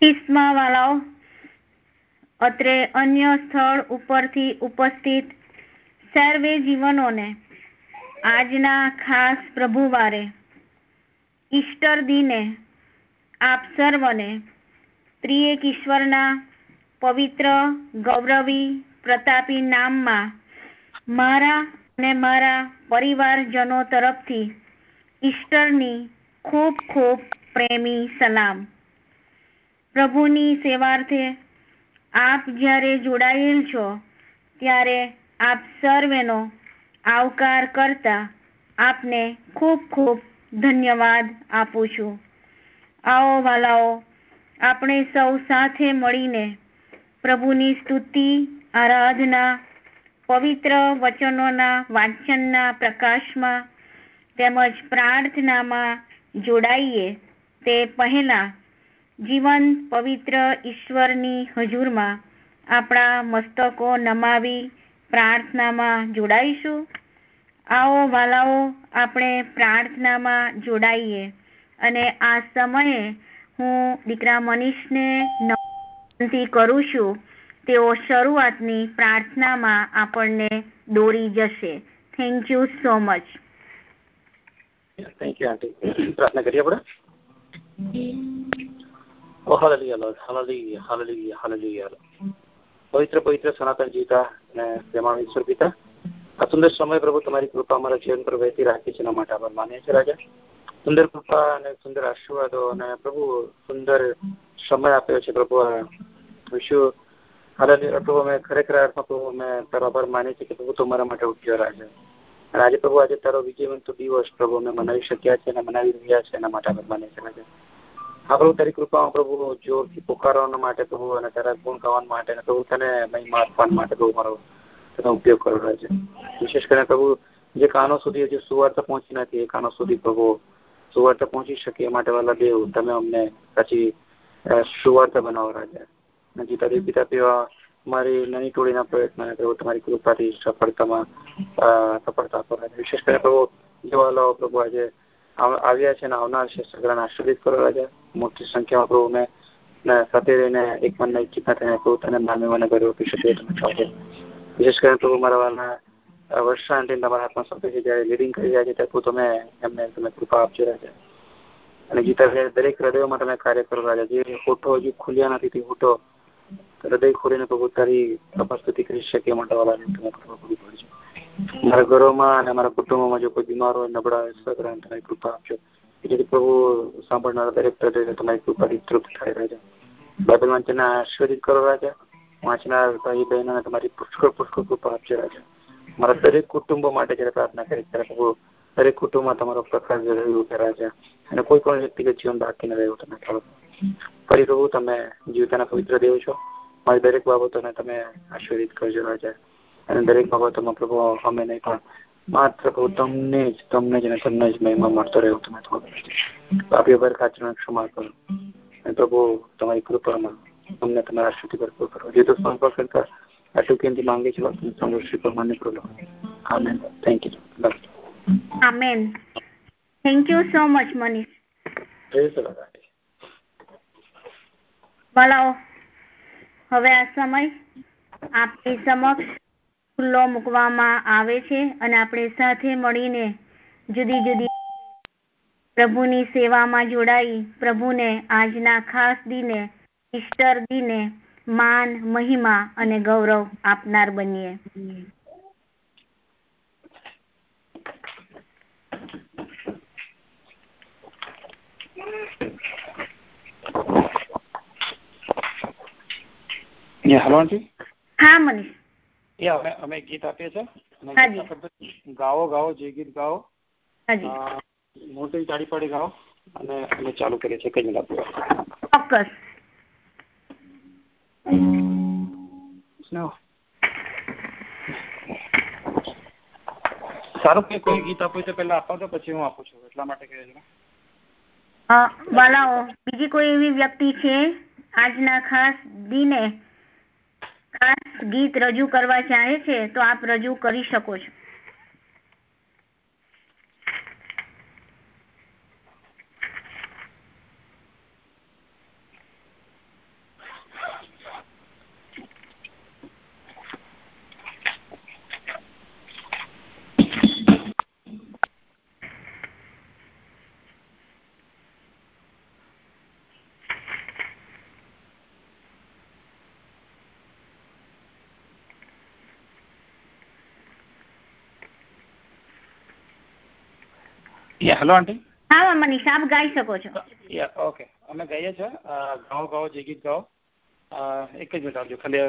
વાલાઓ, અત્રે અન્ય સ્થળ ઉપરથી ઉપસ્થિત સર્વે જીવનોને આજના ખાસ પ્રભુવારે ઈસ્ટર દિને આપ સર્વને ત્રિએક ઈશ્વરના પવિત્ર ગૌરવી પ્રતાપી નામમાં મારા અને મારા પરિવારજનો તરફથી ઈસ્ટરની ખૂબ ખૂબ પ્રેમી સલામ. પ્રભુની સેવાર્થે આપ જ્યારે જોડાયેલ છો ત્યારે આપ સર્વેનો આવકાર કરતા આપને ખૂબ ખૂબ ધન્યવાદ આપું છું. આવો વાલાઓ, આપણે સૌ સાથે મળીને પ્રભુની સ્તુતિ, આરાધના, પવિત્ર વચનોના વાંચનના પ્રકાશમાં તેમજ પ્રાર્થનામાં જોડાઈએ તે પહેલા જીવંત પવિત્ર ઈશ્વરની હજુરમાં આપણા મસ્તકો નમાવી પ્રાર્થનામાં જોડાઈશું. આવો વાલાઓ, આપણે પ્રાર્થનામાં જોડાઈએ અને આ સમયે હું દીકરા મનીષને વિનંતી કરું છું, તેઓ શરૂઆતની પ્રાર્થનામાં આપણને દોરી જશે. Thank you so much. Thank you aunty. પ્રાર્થના કરીએ આપણે. Hallelujah Lord, hallelujah, hallelujah, hallelujah. પવિત્ર પવિત્ર સનાતન જીવતા અને પ્રેમાળ ઈશ્વર પિતા, આ સુંદર સમય પ્રભુ તમારી કૃપા અમારા જીવન પર વહેતી રાખી છે, એના માટે આભાર માનીએ છીએ રાજા. સુંદર કૃપા અને સુંદર આશીર્વાદો અને પ્રભુ સુંદર સમય આપ્યો છે પ્રભુ. વિશ્વ હાલેલુયા પ્રભુ, અમે ખરેખર અર્થમાં પ્રભુ અમે તારો આભાર માનીએ છીએ કે પ્રભુ તું અમારા માટે ઉઠ્યો રાજા. અને આજે પ્રભુ, આજે તારો વિજયવંત દિવસ પ્રભુ અમે મનાવી શક્યા છે અને મનાવી રહ્યા છે, એના માટે આભાર માનીએ છીએ રાજા. હા પ્રભુ, તારી કૃપામાં પ્રભુ જોરથી પુકારવા માટે પ્રભુ અને તારા ગુણ ગાવા માટે અને પ્રભુ તને મહિમા આપવા માટે પ્રભુ મારો તેનો ઉપયોગ કરો છે. વિશેષ કરીને પ્રભુ જે કાનો સુધી હજી સુવાર્તા પહોંચી નથી એ કાનો સુધી પ્રભુ સુવાર્તા પહોંચી શકે એ માટે વાલા દેવ તમે અમને પછી સુવાર્તા બનાવો રાજા. હજી તારી પિતા પીવા મારી નાની ટોળીના પ્રયત્ન પ્રભુ તમારી કૃપાથી સફળતા આપો રાજા. વિશેષ કરીને પ્રભુ જેવા પ્રભુ આજે આવ્યા છે અને આવનાર છે સગડાને આશીર્વિત કરો રાજા. મોટી સંખ્યામાં પ્રભુ મેં સાથે રહીને એક મનના ઈચ્છિત થઈને પ્રભુ તને માનવીઓને ગર્વ આપી શકે તમે ચાહો. વિશેષ કરીને પ્રભુ મારા વાળના વર્ષા આંટી તમારા હાથમાં સોંપે છે, જ્યારે લીડિંગ કરી રહ્યા છે ત્યારે તમે એમને તમે કૃપા આપજો રાજા. અને ગીતા દરેક હૃદયોમાં તમે કાર્ય કરો રાજા. જે હોઠો હજી ખુલ્યા નથી તે હોઠો હૃદય ખોલીને પ્રભુ તારી તપસ્તુતિ કરી શકે એ માટે વાળાને તમે કૃપા પૂરી પડજો. મારા ઘરોમાં અને મારા કુટુંબોમાં જો કોઈ બીમાર હોય, નબળા હોય, સગડા તમારી કૃપા આપજો. જેથી પ્રભુ સાંભળનારા દરેક તમારી કૃપાથી તૃપ્ત થાય રાજા. બાઇબલ વાંચનને આશીર્વદિત કરો રાજા. વાંચનાર ભાઈ બહેનોને તમારી પુષ્કળ પુષ્કળ કૃપા આપજો રાજા. મારા દરેક કુટુંબો માટે જયારે પ્રાર્થના કરી ત્યારે પ્રભુ દરેક કુટુંબમાં તમારો પ્રકાશ રહ્યું કે રાજા. અને કોઈ પણ વ્યક્તિગત જીવન બાકી ન રહ્યું તમે ચાલો. ફરી પ્રભુ તમે જીવતાના પવિત્ર દેવ છો. મારી દરેક બાબતોને તમે આશીર્વદિત કરજો રાજા. અને દરેક બાબતોમાં પ્રભુ અમે નહીં પણ માત્ર પ્રભુ તમને જ મહિમા મળતો રહ્યો તમે થોડો. પાપીઓ પર ખાચર ક્ષમા કરો અને પ્રભુ તમારી કૃપામાં અમને તમારા આશીર્વાદ ભરપૂર કરો. જે તો સંપર્ક કરતા આ ટૂંકીથી માંગે છે શ્રી પર માન્ય કરો. Amen. Thank you. Amen. Thank you so much Manish. વાલાઓ, હવે આ સમય આપની સમક્ષ ખુલ્લો મૂકવામાં આવે છે અને આપણે સાથે મળીને જુદી જુદી પ્રભુની સેવામાં જોડાઈ પ્રભુને આજના ખાસ દિને ઈસ્ટર દિને માન, મહિમા અને ગૌરવ આપનાર બનીએ. હા મનીષ. અમે ગીત આપીએ છીએ. ગાઓ જે ગીત ગાઓ મોટી તાળી પાડી ગાઓ અને અમે ચાલુ કરીએ છીએ. કઈ ચોક્કસ. સારું કે કોઈ ગીત આપવું તો પેલા આપવા તો પછી હું આપું છું એટલા માટે કહે છે. વાલાઓ, બીજી કોઈ એવી વ્યક્તિ છે આજના ખાસ દિને ખાસ ગીત રજૂ કરવા ચાહે છે તો આપ રજૂ કરી શકો છો. Hello aunty. હા મનીષ, આપ ગાઈ શકો છો. ઓકે, અમે ગાઈએ છીએ. ગાઓ ગાઓ જે ગીત ગાઓ. એક જ મિનિટ આવજો ખાલી.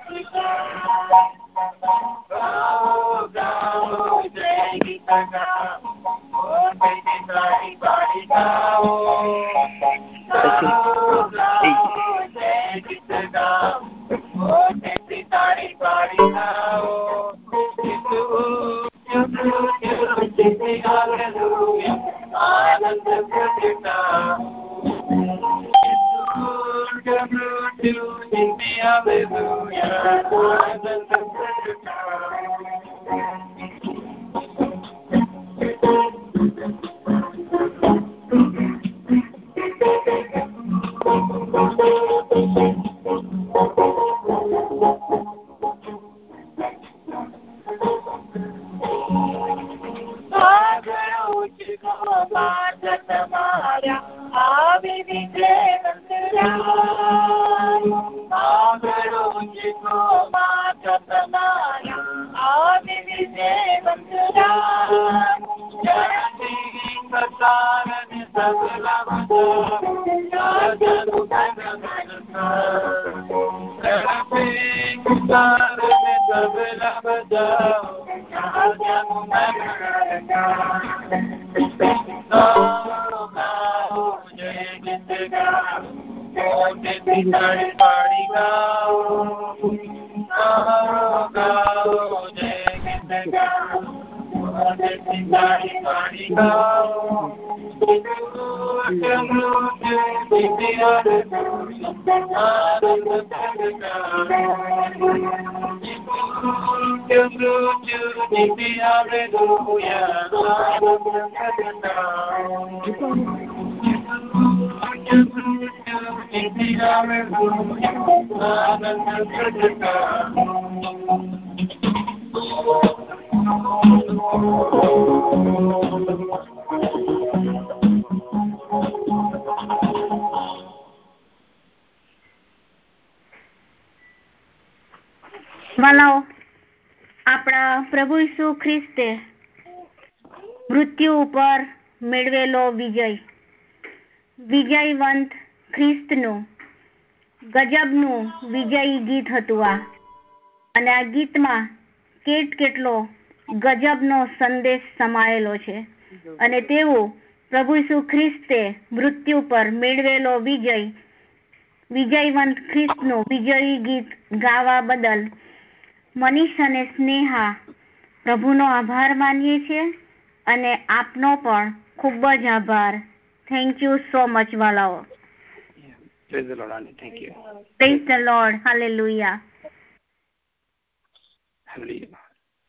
Jai Gita વાલાઓ, આપણા પ્રભુ ઈસુ ખ્રિસ્તે મૃત્યુ ઉપર મેળવેલો વિજય, વિજયવંત ખ્રિસ્તનું ગજબનું વિજયી ગીત હતું આ. અને આ ગીતમાં કેટલો ગજબનો સંદેશ સમાયેલો છે. અને તેવું પ્રભુ ઈસુ ખ્રિસ્તે મૃત્યુ પર મેળવેલો વિજય, વિજયવંત ખ્રિસ્તનું વિજયી ગીત ગાવા બદલ મનીષ અને સ્નેહા પ્રભુનો આભાર માનીએ છીએ અને આપનો પણ ખૂબ જ આભાર. થેન્ક યુ સો મચ વાલાઓ. Praise the Lord, Annie. Thank you. Praise the Lord. Hallelujah. Hallelujah.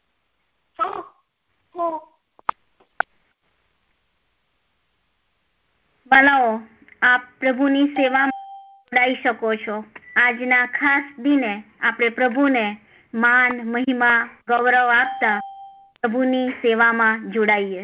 વાલાઓ, આપ પ્રભુની સેવામાં જોડાઈ શકો છો. આજના ખાસ દિને આપણે પ્રભુને માન, મહિમા, ગૌરવ આપતા પ્રભુની સેવામાં જોડાઈએ.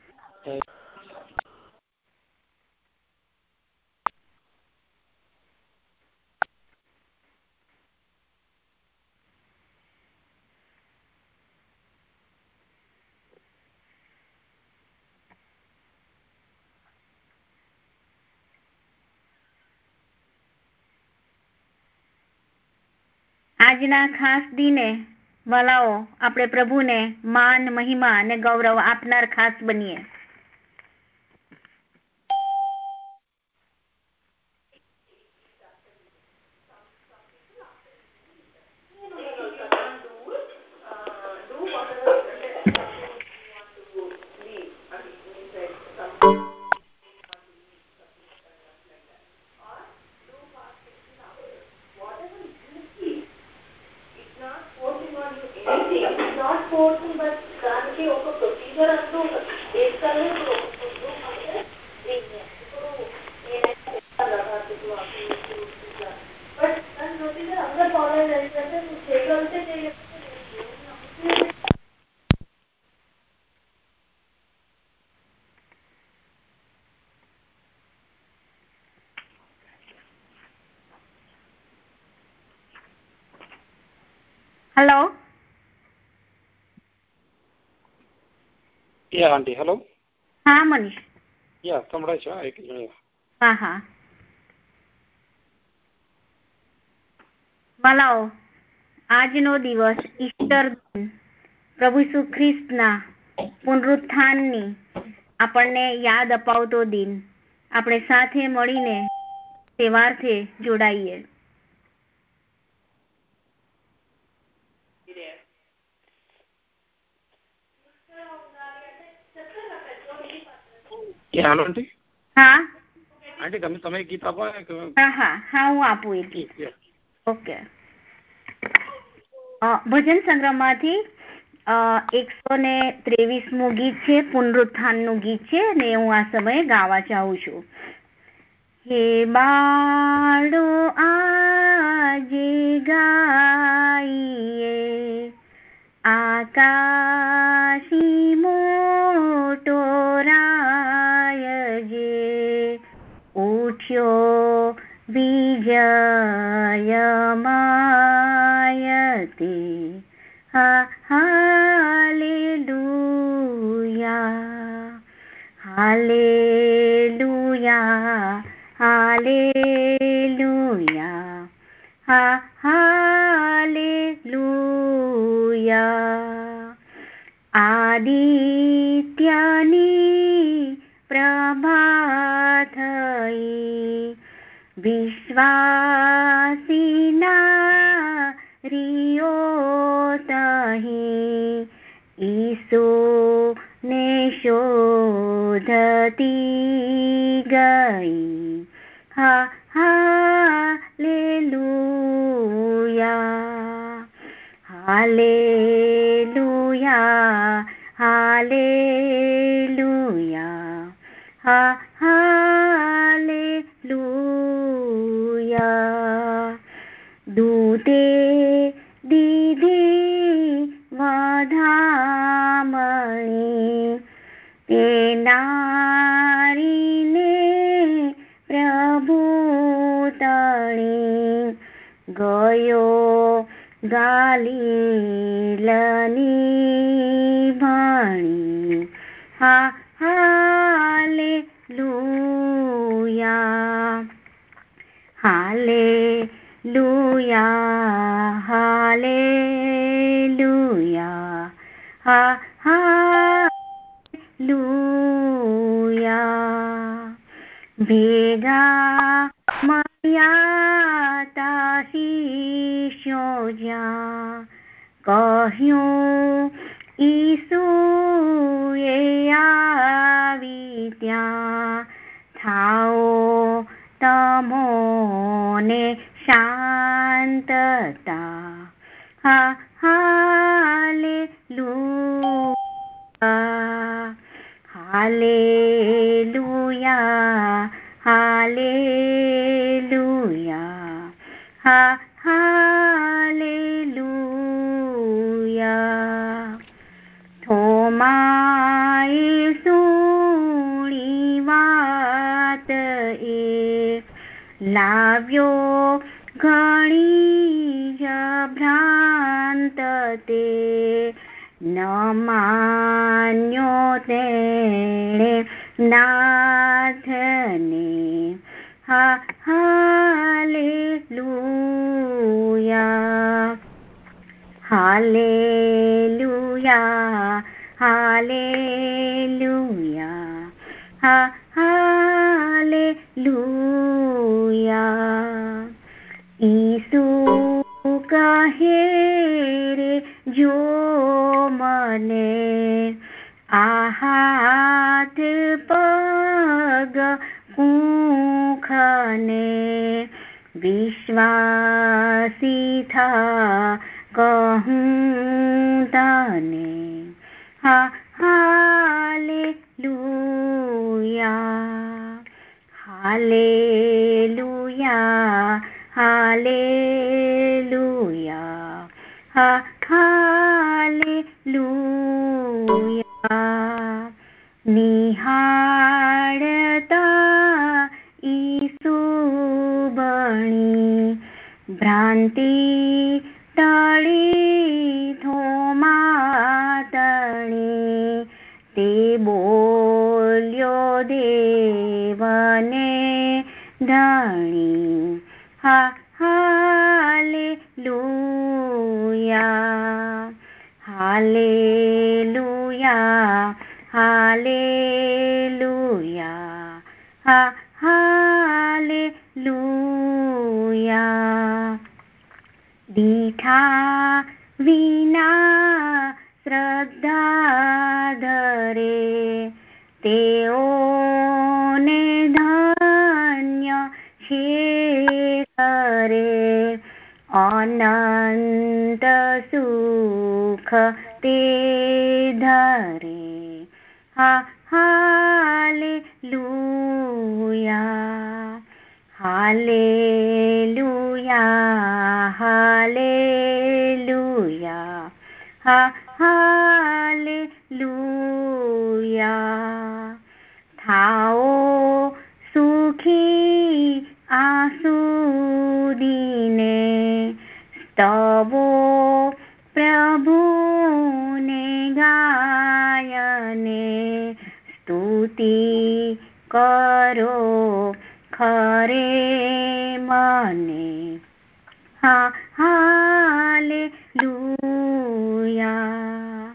આજના ખાસ દિને વાલાઓ, આપણે પ્રભુને માન, મહિમા અને ગૌરવ આપનાર ખાસ બનીએ. Hello? Yeah, Auntie. Hello? હા મનીષ. Yeah, સંભળાય છે. એક મિનિટ. હા હા. વાલાઓ, આજનો દિવસ ઈસ્ટર દિન, પ્રભુ ઈસુ ખ્રિસ્તના પુનરુત્થાનની આપણને યાદ અપાવતો દિન. આપણે સાથે મળીને તહેવારથી જોડાઈએ. હાલો આંટી. હા આંટી તમે ગીત આપો ને. હા હું આપું એક ગીત. ઓકે. ભજન સંગ્રહમાંથી 123મું ગીત છે, પુનરુત્થાનનું ગીત છે ને હું આ સમયે ગાવા ચાહું છું. હે બાળો આજે ગાઈએ આકાશી મોટો રાય જે ઉઠ્યો વિજયમાયતે હાલેલુયા હાલેલુયા હાલેલુયા હાલેલુયા. આદિત્યની પ્રભા થઈ વિશ્વાસીના રિયો તહી ઈસુ ને શોધતી ગઈ હાલેલુયા હાલેલુયા હાલેલુયા હાલેલુયા. દૂતે દીધી વધામણી તે નારીને પ્રભુ તણી ગયો ગાલીલની ભણી હાલેલુયા હાલેલુયા હાલેલુયા હાલેલુયા. ભેગા મળ્યા તા શિષ્યો જ્યાં કહ્યું ઈસુએ આવી ત્યાં થાઓ તમોને શાંતતા હાલેલુયા હાલેલુયા હાલેલુયા હાલેલુયા. થોમાએ સુણી વાત એ લાવ્યો ઘણી જ ભ્રાંત તે ન માન્યો તેણે નાથને hallelujah hallelujah hallelujah hallelujah. Isu કહે રે જો મને આ હાથ પગ કૂખને વિશ્વાસી થા કહું તને હાલેલુયા હાલેલુયા હાલેલુયા હાલેલુયા. નિહાળતા ઈસુ બણી ભ્રાંતિ ટળી થોમા તણી તે બોલ્યો દેવને ધણી હાલેલુયા હાલેલુયા હાલેલુયા હાલેલુયા. દીઠા વિના શ્રદ્ધા ધરે તેઓ અનંત સુખ તે ધરે. Hallelujah, hallelujah, hallelujah, hallelujah. થાઓ સુખી આસુદીને, સ્તવો પ્રભુને ગાયને, સ્તુતિ કરો ખરે મને. Hallelujah,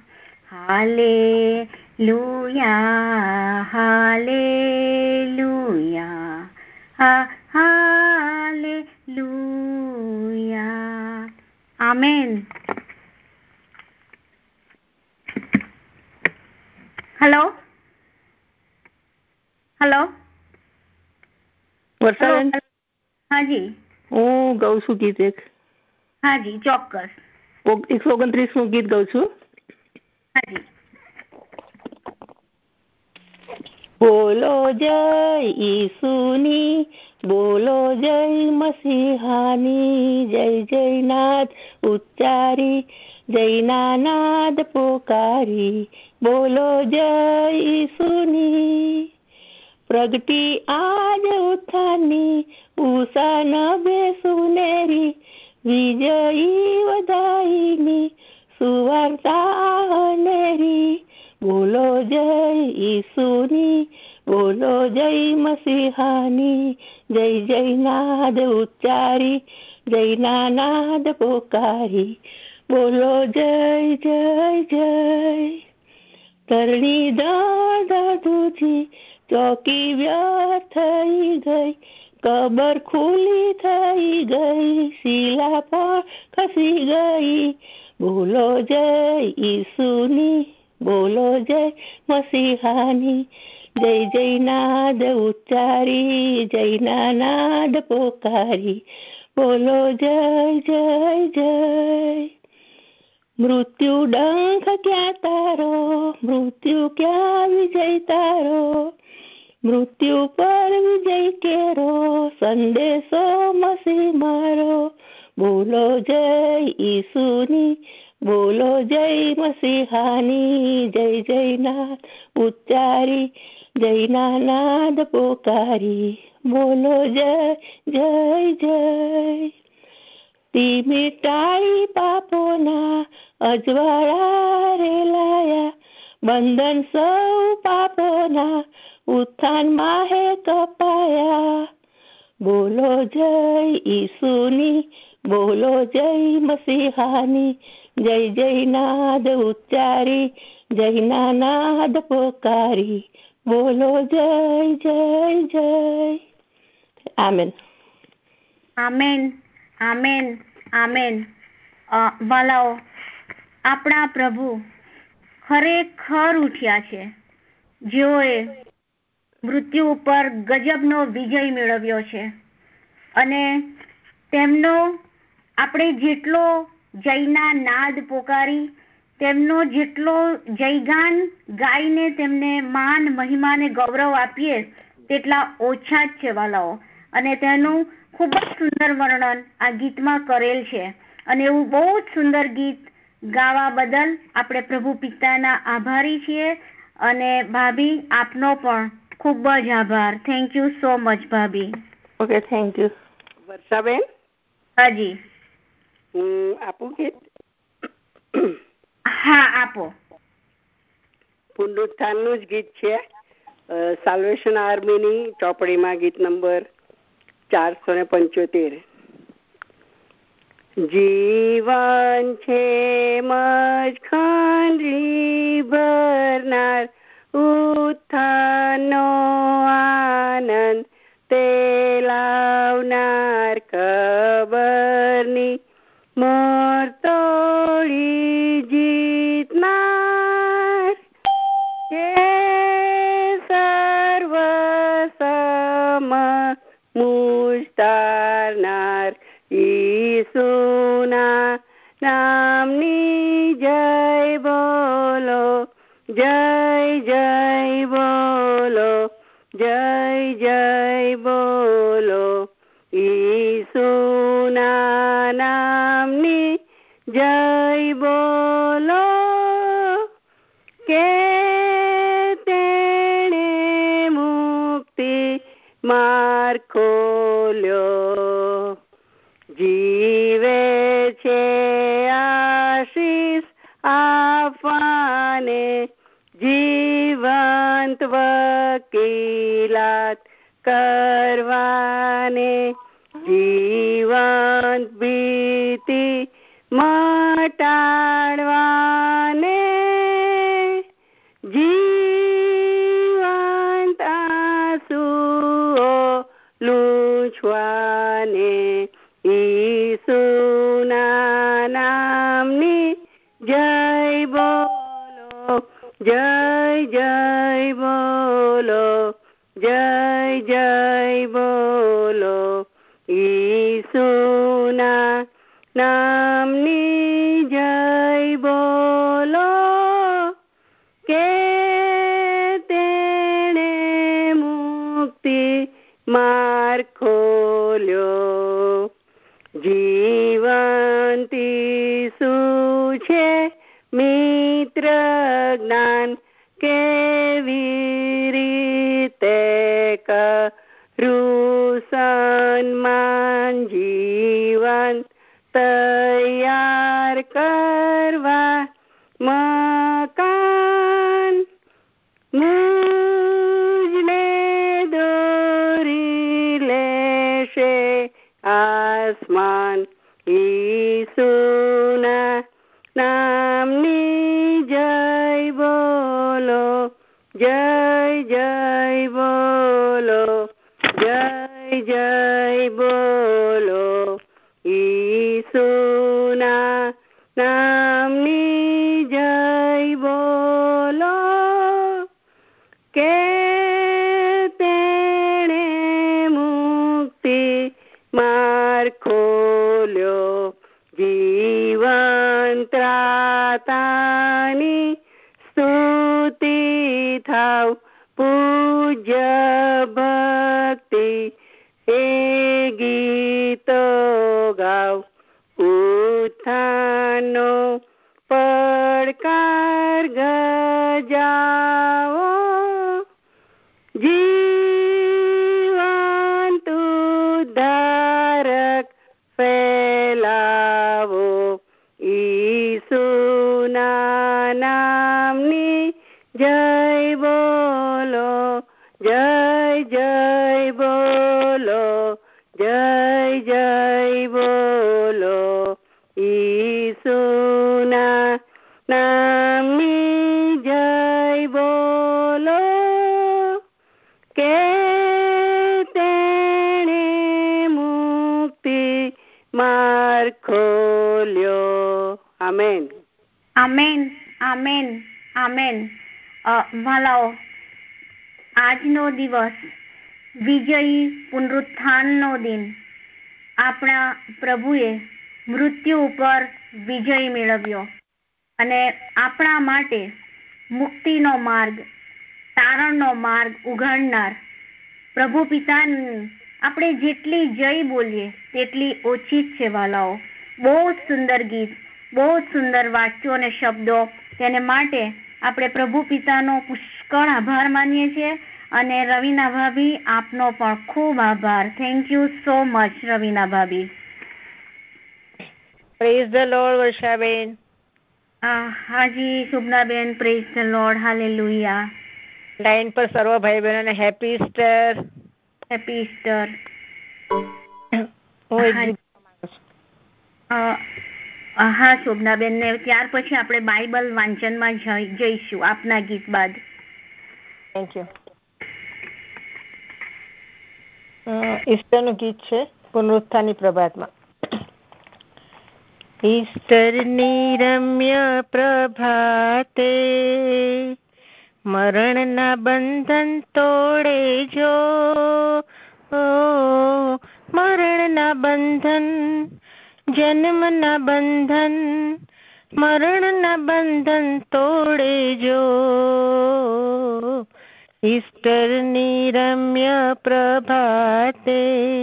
hallelujah, hallelujah, hallelujah. Amen. Hello hello Varshaben, હાજી, હું ગાઉં છું ગીત એક. હાજી, ચોક્કસ. 129નું ગીત ગાઉં છું. હાજી. બોલો જય ઈસુની, બોલો જય મસીહાની, જય જયનાથ ઉચ્ચારી, જયના નાદ પોકારી. બોલો જય ઈસુની, પ્રગટી આજ ઉત્થાનની, ઉષા નભે સુનેરી, વિજયી વધાઈની, સુવાર્તા અનેરી. બોલો જય ઈસુની, બોલો જય મસીહાની, જય જયનાદ ઉચ્ચારી, જયના નાદ પોકારી. બોલો જય જય જય. ધરણી દૂધી, ચોકી વ્યર્થ થઈ ગઈ, કબર ખુલ્લી થઈ ગઈ, શીલા પણ ખસી ગઈ. બોલો જય ઈસુની, બોલો જય મસીહાની, જય જયનાદ ઉચ્ચારી, જયના નાદ પોકારી. બોલો જય જય જય. મૃત્યુ ડંખ ક્યાં તારો, મૃત્યુ ક્યાં વિજય તારો, મૃત્યુ પર વિજય કેરો, સંદેશો મસી મારો. બોલો જય ઈસુની, બોલો જય મસીહાની, જય જયનાથ ઉચ્ચારી, જયના નાદ પોકારી. બોલો જય જય જય. મિટાઈ પાપોના અજવાળા રેલાયા, બંધન સૌ પાપોના ઉત્થાનમાં હે કપાયા. બોલો જય ઈસુની, બોલો જય મસીહાની, જય જયનાદ ઉચ્ચારી, જયના નાદ પોકારી. બોલો જય જય જય. આમેન. Amen, amen, amen. વાલાઓ, આપણા પ્રભુ ખરેખર ઉઠ્યા છે, જેઓએ મૃત્યુ ઉપર ગજબનો વિજય મેળવ્યો છે. અને તેમનો આપણે જેટલો જયના નાદ પોકારી, તેમનો જેટલો જયગાન ગાઈને તેમને માન, મહિમા ને ગૌરવ આપીએ તેટલા ઓછા જ છે વાલાઓ. અને તેનું ખૂબ જ સુંદર વર્ણન આ ગીતમાં કરેલ છે. અને એવું બહુ જ સુંદર ગીત ગાવા બદલ આપણે પ્રભુ પિતાના આભારી છીએ. અને ભાભી, આપનો પણ ખૂબ જ આભાર. થેન્ક યુ સો મચ ભાભી. Okay, thank you. વર્ષાબેન, હાજી. હું આપું ગીત? હા, આપો. પુનરુત્થાનનું જ ગીત છે. સાલ્વેશન આર્મીની ચોપડીમાં ગીત નંબર 475. જીવન છે મજખંડી ભરનાર, ઉત્થાનનો આનંદ તે લાવનાર, કબરની મોર તોડી જીતનાર, હે સર્વ સમ મુજ તારનાર, ઈસુના નામની જય બોલો, જય જય બોલો, જય જય બોલો. ઈસુના નામની જય બોલો, કે તેણે મુક્તિ માર્ગ ખોલ્યો. જીવે છે આશીષ આપવાને, જીવંત વકીલાત કરવાને, જીવંત ભીતિ મટાડવાને, જીવંત આંસુઓ લૂછવાને. ઈસુના નામની જય બોલો, જય જય બોલો, જય જય બોલો. ઈસુના નામની જય બોલો, કે તેણે મુક્તિ માર્ગ ખોલ્યો. જીવંત ઈસુ છે મિત્ર જ્ઞાન, કેવી રીતે કરું સન્માન. જીવન તૈયાર કરવા મકાન, મુજને દોરી લેશે આસમાન. ઈસુના નામની જય બોલો, જય જય બોલો, જય જય બોલો. ઈસુના નામની જય બોલો, કે તેણે મુક્તિ માર્ગ ખોલ્યો. જીવન ત્રાતાની સ્તુતિ થાવ, પૂજ્ય ભક્તિ એ ગીતો ગાવ. ઉત્થાનનો પડકાર ગજાવો, જીવંત ઉદ્ધારક ફેલાવો. ઈસુના નામની જય બોલો, જય જય બોલો, જય જય બોલો. ઈસુના નામની જય બોલો, કે તેણે મુક્તિ માર્ગ ખોલ્યો. Amen, amen, amen, amen. વાલાઓ, આજનો દિવસ વિજયી પુનરુત્થાનનો દિન. આપણા પ્રભુએ મૃત્યુ ઉપર વિજય મેળવ્યો અને આપણા માટે મુક્તિનો માર્ગ, તારણનો માર્ગ ઉઘાડનાર પ્રભુ પિતાની આપણે જેટલી જય બોલીએ તેટલી ઓછી જ છે વાલાઓ. બહુ જ સુંદર ગીત, બહુ જ સુંદર વાક્યો અને શબ્દો. તેને માટે આપણે પ્રભુ પિતાનો પુષ્કળ આભાર માનીએ છીએ. અને રવીના ભાભી, આપનો પણ ખૂબ આભાર. Thank you so much Raveena ભાભી. Praise the Lord Varshaben. હાજી Shubhnaben, praise the Lord, hallelujah. Line પર સર્વ ભાઈ બહેનોને હેપી ઈસ્ટર. Happy Easter. હા શોભનાબેન, ને ત્યાર પછી આપણે બાઇબલ વાંચનમાં જઈશું આપના ગીત બાદ. Thank you. ઈસ્ટરનું ગીત છે પુનરુત્થાનની પ્રભાતમાં. ઈસ્ટરની રમ્ય પ્રભાતે મરણના બંધન તોડે જો, મરણના બંધન જન્મના બંધન મરણના બંધન તોડે જો, ઈસ્ટરની રમ્ય પ્રભાતે.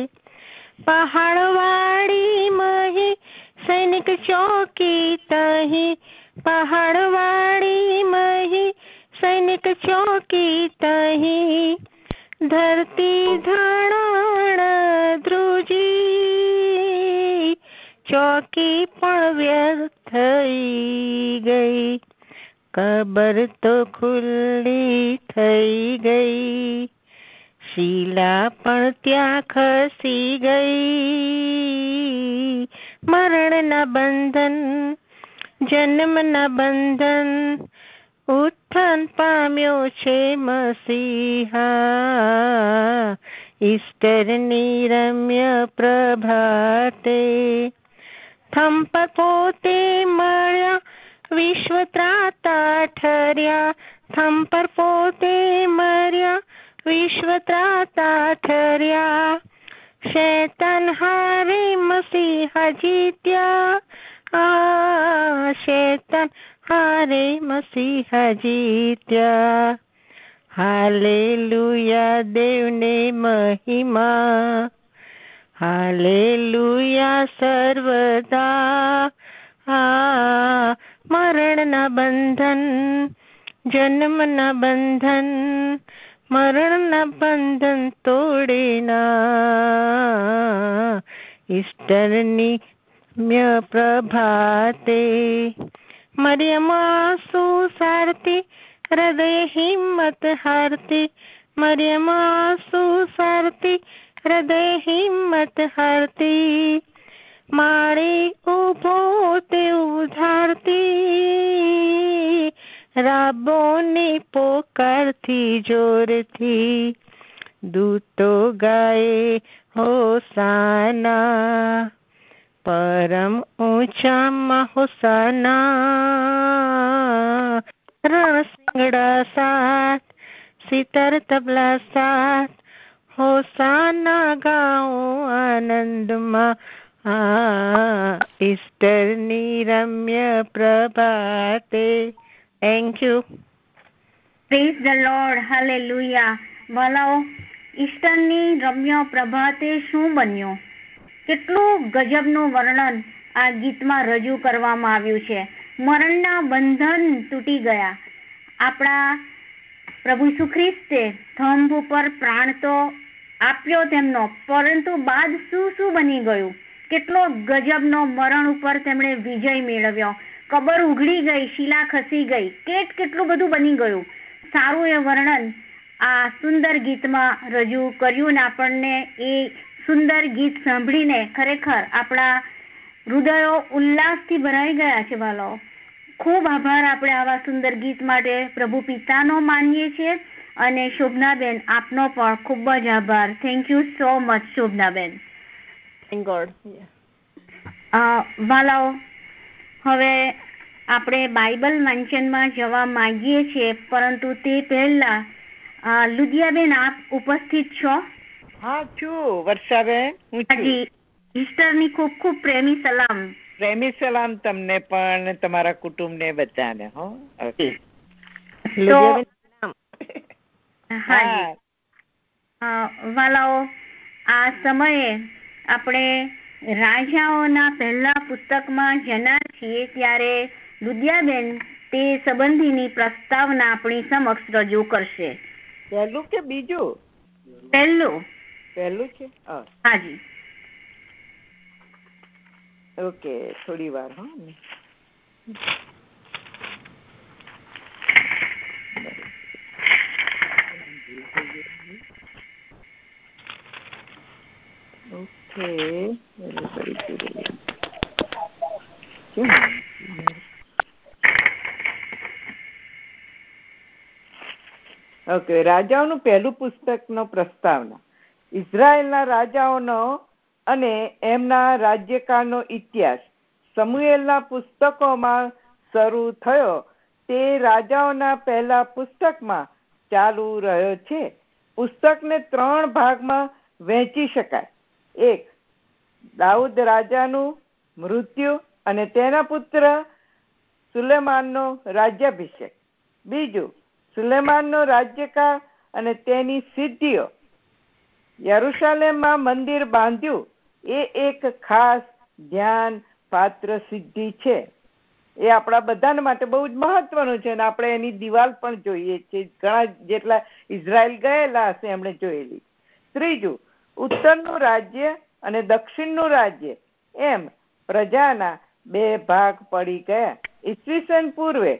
પહાડવાળી મહી સૈનિક ચોકી તહી, પહાડવાળી મહી સૈનિક ચોકી તહી, ધરતી ધણણ ધ્રુજી, ચોકી પણ વ્યર્થ થઈ ગઈ, કબર તો ખુલ્લી થઈ ગઈ, શીલા પણ ત્યાં ખસી ગઈ. મરણના બંધન જન્મના બંધન, ઉત્થાન પામ્યો છે મસીહા, ઈસ્ટરની રમ્ય પ્રભાતે. થમ પર પોતે મળ્યા વિશ્વ ત્રાતા ઠર્યા, થમ પર પોતે મર્યા વિશ્વ ત્રાતા ઠર્યા, શૈતાન હારે મસીહા જીત્યા, શૈતાન હારે મસીહા જીત્યા. હાલેલુયા દેવને મહિમા, હાલેલુયા સર્વદા. મરણના બંધન જન્મના બંધન, મરણના બંધન તોડેના, ઈસ્ટરની પ્રભાતે. મરિયમ આંસુ સારતી હૃદય હિંમત હારતી, મરિયમ આંસુ સારતી હૃદય હિંમત હારતી, માળી ઉભો તે ઉધારતી, રાબોની પોકારથી જોરથી, દૂતો ગાય હોસાના, પરમ ઊંચામાં હોસાના. રણ સિંગડા સાથ સિતાર તબલા સાથ, હોસાના ગાઓ આનંદમાં, ઈસ્ટરની રમ્ય પ્રભાતે. Thank you. Praise the Lord. Hallelujah. વાલાઓ, ઈસ્ટરની રમ્ય પ્રભાતે શું બન્યું? કેટલું ગજબનું વર્ણન આ ગીતમાં રજૂ કરવામાં આવ્યું છે. મરણના બંધન તૂટી ગયા. આપણા પ્રભુ ઈસુ ખ્રિસ્તે થંભ ઉપર પ્રાણ તો આપ્યો તેમનો, પરંતુ બાદ શું બની ગયું? કેટલો ગજબનો મરણ ઉપર તેમણે વિજય મેળવ્યો. કબર ઉઘડી ગઈ, શીલા ખસી ગઈ, કેટલું બધું બની ગયું. સારું એ વર્ણન આ સુંદર ગીતમાં રજૂ કર્યું ને આપણને એ સુંદર ગીત સાંભળીને ખરેખર આપણા હૃદયો ઉલ્લાસથી ભરાઈ ગયા છે. વાલો, ખૂબ આભાર આપણે આવા સુંદર ગીત માટે પ્રભુ પિતાનો માનીએ છીએ, અને શોભનાબેન આપનો પણ ખૂબ જ આભાર. Thank you so much Shobhnaben. Thank God. વાલાઓ, હવે આપણે બાઇબલ વાંચનમાં જવા માંગીએ છીએ, પરંતુ તે પહેલા લુદિયાબેન આપ ઉપસ્થિત છો? હા છું વર્ષાબેન. જી, ઈસ્ટરની ખૂબ ખૂબ પ્રેમી સલામ. પ્રેમી સલામ તમને પણ, તમારા કુટુંબને બધાને. હો વાલાઓ, આ સમયે આપણે રાજાઓના પહેલા પુસ્તકમાં જનાર છીએ, ત્યારે લુદિયાબેન તે સંબંધીની પ્રસ્તાવના આપણી સમક્ષ રજૂ કરશે. પહેલું કે બીજું? પહેલું છે. હાજી. ઓકે, થોડી વાર. ઓકે, રાજાઓનું પહેલું પુસ્તકનો પ્રસ્તાવના. ઇઝરાયેલના રાજાઓનો અને એમના રાજ્યકાળનો ઇતિહાસ સમુએલના પુસ્તકોમાં શરૂ થયો તે રાજાઓના પહેલા પુસ્તકમાં ચાલુ રહ્યો છે. પુસ્તકને 3 ભાગમાં વહેંચી શકાય. 1, દાઉદ રાજાનું મૃત્યુ અને તેના પુત્ર સુલેમાનનો રાજ્યાભિષેક. બીજું, સુલેમાનનો રાજ્યકાળ અને તેની સિદ્ધિઓ. યરુશલેમમાં મંદિર બાંધ્યું એ એક ખાસ ધ્યાન પાત્ર સિદ્ધિ છે. એ આપણા બધા માટે બહુ જ મહત્વનું છે અને આપણે એની દિવાલ પણ જોઈએ છીએ. ઘણા જેટલા ઇઝરાયલ ગયેલા હશે એમણે જોયેલી. ત્રીજું, ઉત્તરનું રાજ્ય અને દક્ષિણનું રાજ્ય એમ પ્રજાના બે ભાગ પડી ગયા. ઈસવીસન પૂર્વે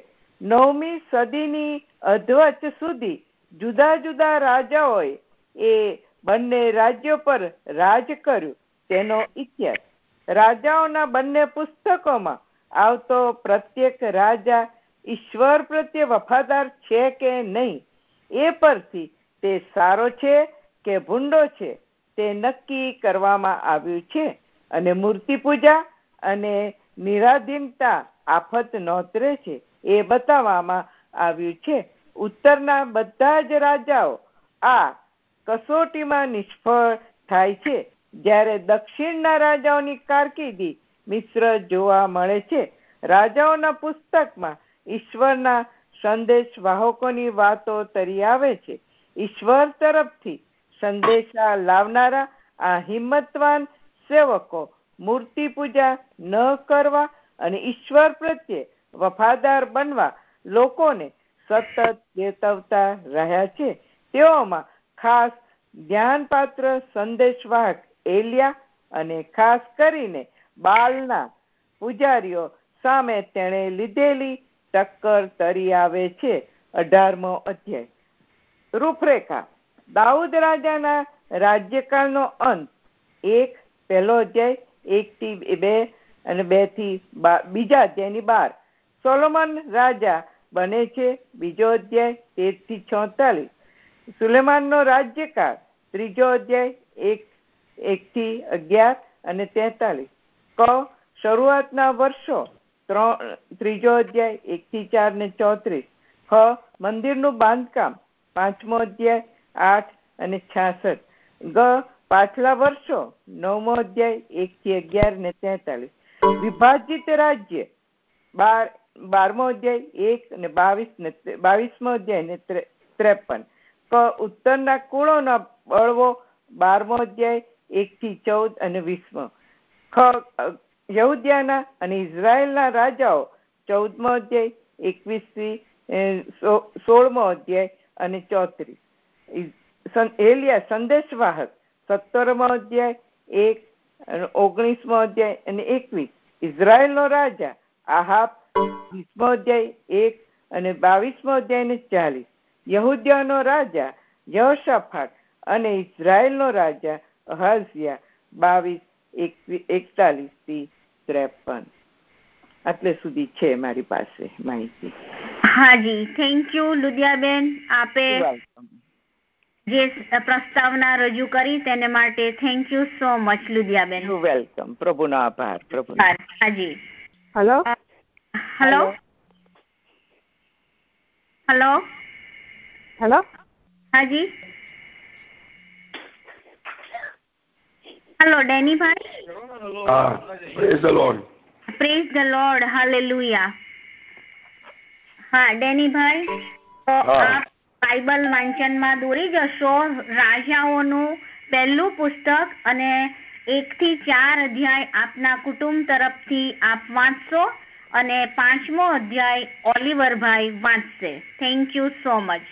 9મી સદીની અધવચ સુધી જુદા જુદા રાજાઓએ એ બંને રાજ્યો પર રાજ કર્યું તેનો ઇતિહાસ. રાજાઓના બંને પુસ્તકોમાં આવતો પ્રત્યેક રાજા ઈશ્વર પ્રત્યે વફાદાર છે કે નહીં એ પરથી તે સારો છે કે ભૂંડો છે તે નક્કી કરવામાં આવ્યું છે. અને મૂર્તિ પૂજા અને નિરાધીનતા આફત નોતરે છે એ બતાવવામાં આવ્યું છે. ઉત્તરના બધા જ રાજાઓ આ કસોટીમાં નિષ્ફળ થાય છે, જ્યારે દક્ષિણના રાજાઓની કારકિર્દી મિશ્ર જોવા મળે છે. રાજાઓના પુસ્તકમાં ઈશ્વરના સંદેશ વાહકોની વાતો તરી આવે છે. ઈશ્વર તરફથી સંદેશા લાવનારા આ હિંમતવાન સેવકો મૂર્તિ પૂજા ન કરવા અને ઈશ્વર પ્રત્યે વફાદાર બનવા લોકોને સતત ચેતવતા રહ્યા છે. તેઓમાં ખાસ ધ્યાનપાત્ર સંદેશવાહક એલિયા અને ખાસ કરીને બાલના પૂજારીઓ સામે તેણે લીધેલી ટક્કર તરી આવે છે. 18મો અધ્યાય. રૂપરેખા. દાઉદ રાજાના રાજ્યકાળનો અંત. 1 પહેલો અધ્યાય 1 થી 2 અને 2 થી 2 અધ્યાયની 12. સોલોમન રાજા બને છે. 2 અધ્યાય 13 થી 46. સુલેમાનનો રાજ્યકાળ. 3 અધ્યાય 1 થી 11 અને 43. શરૂઆતના વર્ષો. 3 અધ્યાય 1 થી 4 ને 34. મંદિરનું બાંધકામ. 5મો અધ્યાય 8 અને 66. પાછલા વર્ષો. 9મો અધ્યાય 1 થી 11 ને 43. વિભાજિત રાજ્ય. 12મો અધ્યાય 1 અને 22મો અધ્યાય ને 53. ઉત્તરના કુળોના બળવો. 12મો અધ્યાય 1 થી 14 અને 20મો. યહૂદિયાના અને ઇઝરાયેલના રાજાઓ. 14મો અધ્યાય 21 થી 16મો અધ્યાય અને 34. એલિયા સંદેશવાહક. 17મો અધ્યાય 1 અને 19મો અધ્યાય અને 21. ઇઝરાયેલનો રાજા આહાબ. 20મો અધ્યાય 1 અને 22મો અધ્યાય ને 40. યહૂદિયાનો રાજા યહોશાફાટ અને ઇઝરાયેલનો રાજા અહાઝિયા. 41 થી 53. આટલે સુધી છે મારી પાસે માહિતી. હાજી, થેન્ક યુ લુધિયાબેન. આપે જે પ્રસ્તાવના રજૂ કરી તેને માટે thank you so much Ludhiyaben. You welcome. પ્રભુનો આભાર. હાજી. Hello hello hello hello. હાજી. Hello Dennybhai. Praise the Lord. Praise the Lord. Hallelujah. હા ડેનીભાઈ, તો આપ બાઇબલ વાંચનમાં દોરી જશો રાજાઓનું પહેલું પુસ્તક અને 1 થી 4 અધ્યાય આપના કુટુંબ તરફથી આપ વાંચશો અને 5મો અધ્યાય ઓલિવરભાઈ વાંચશે. Thank you so much.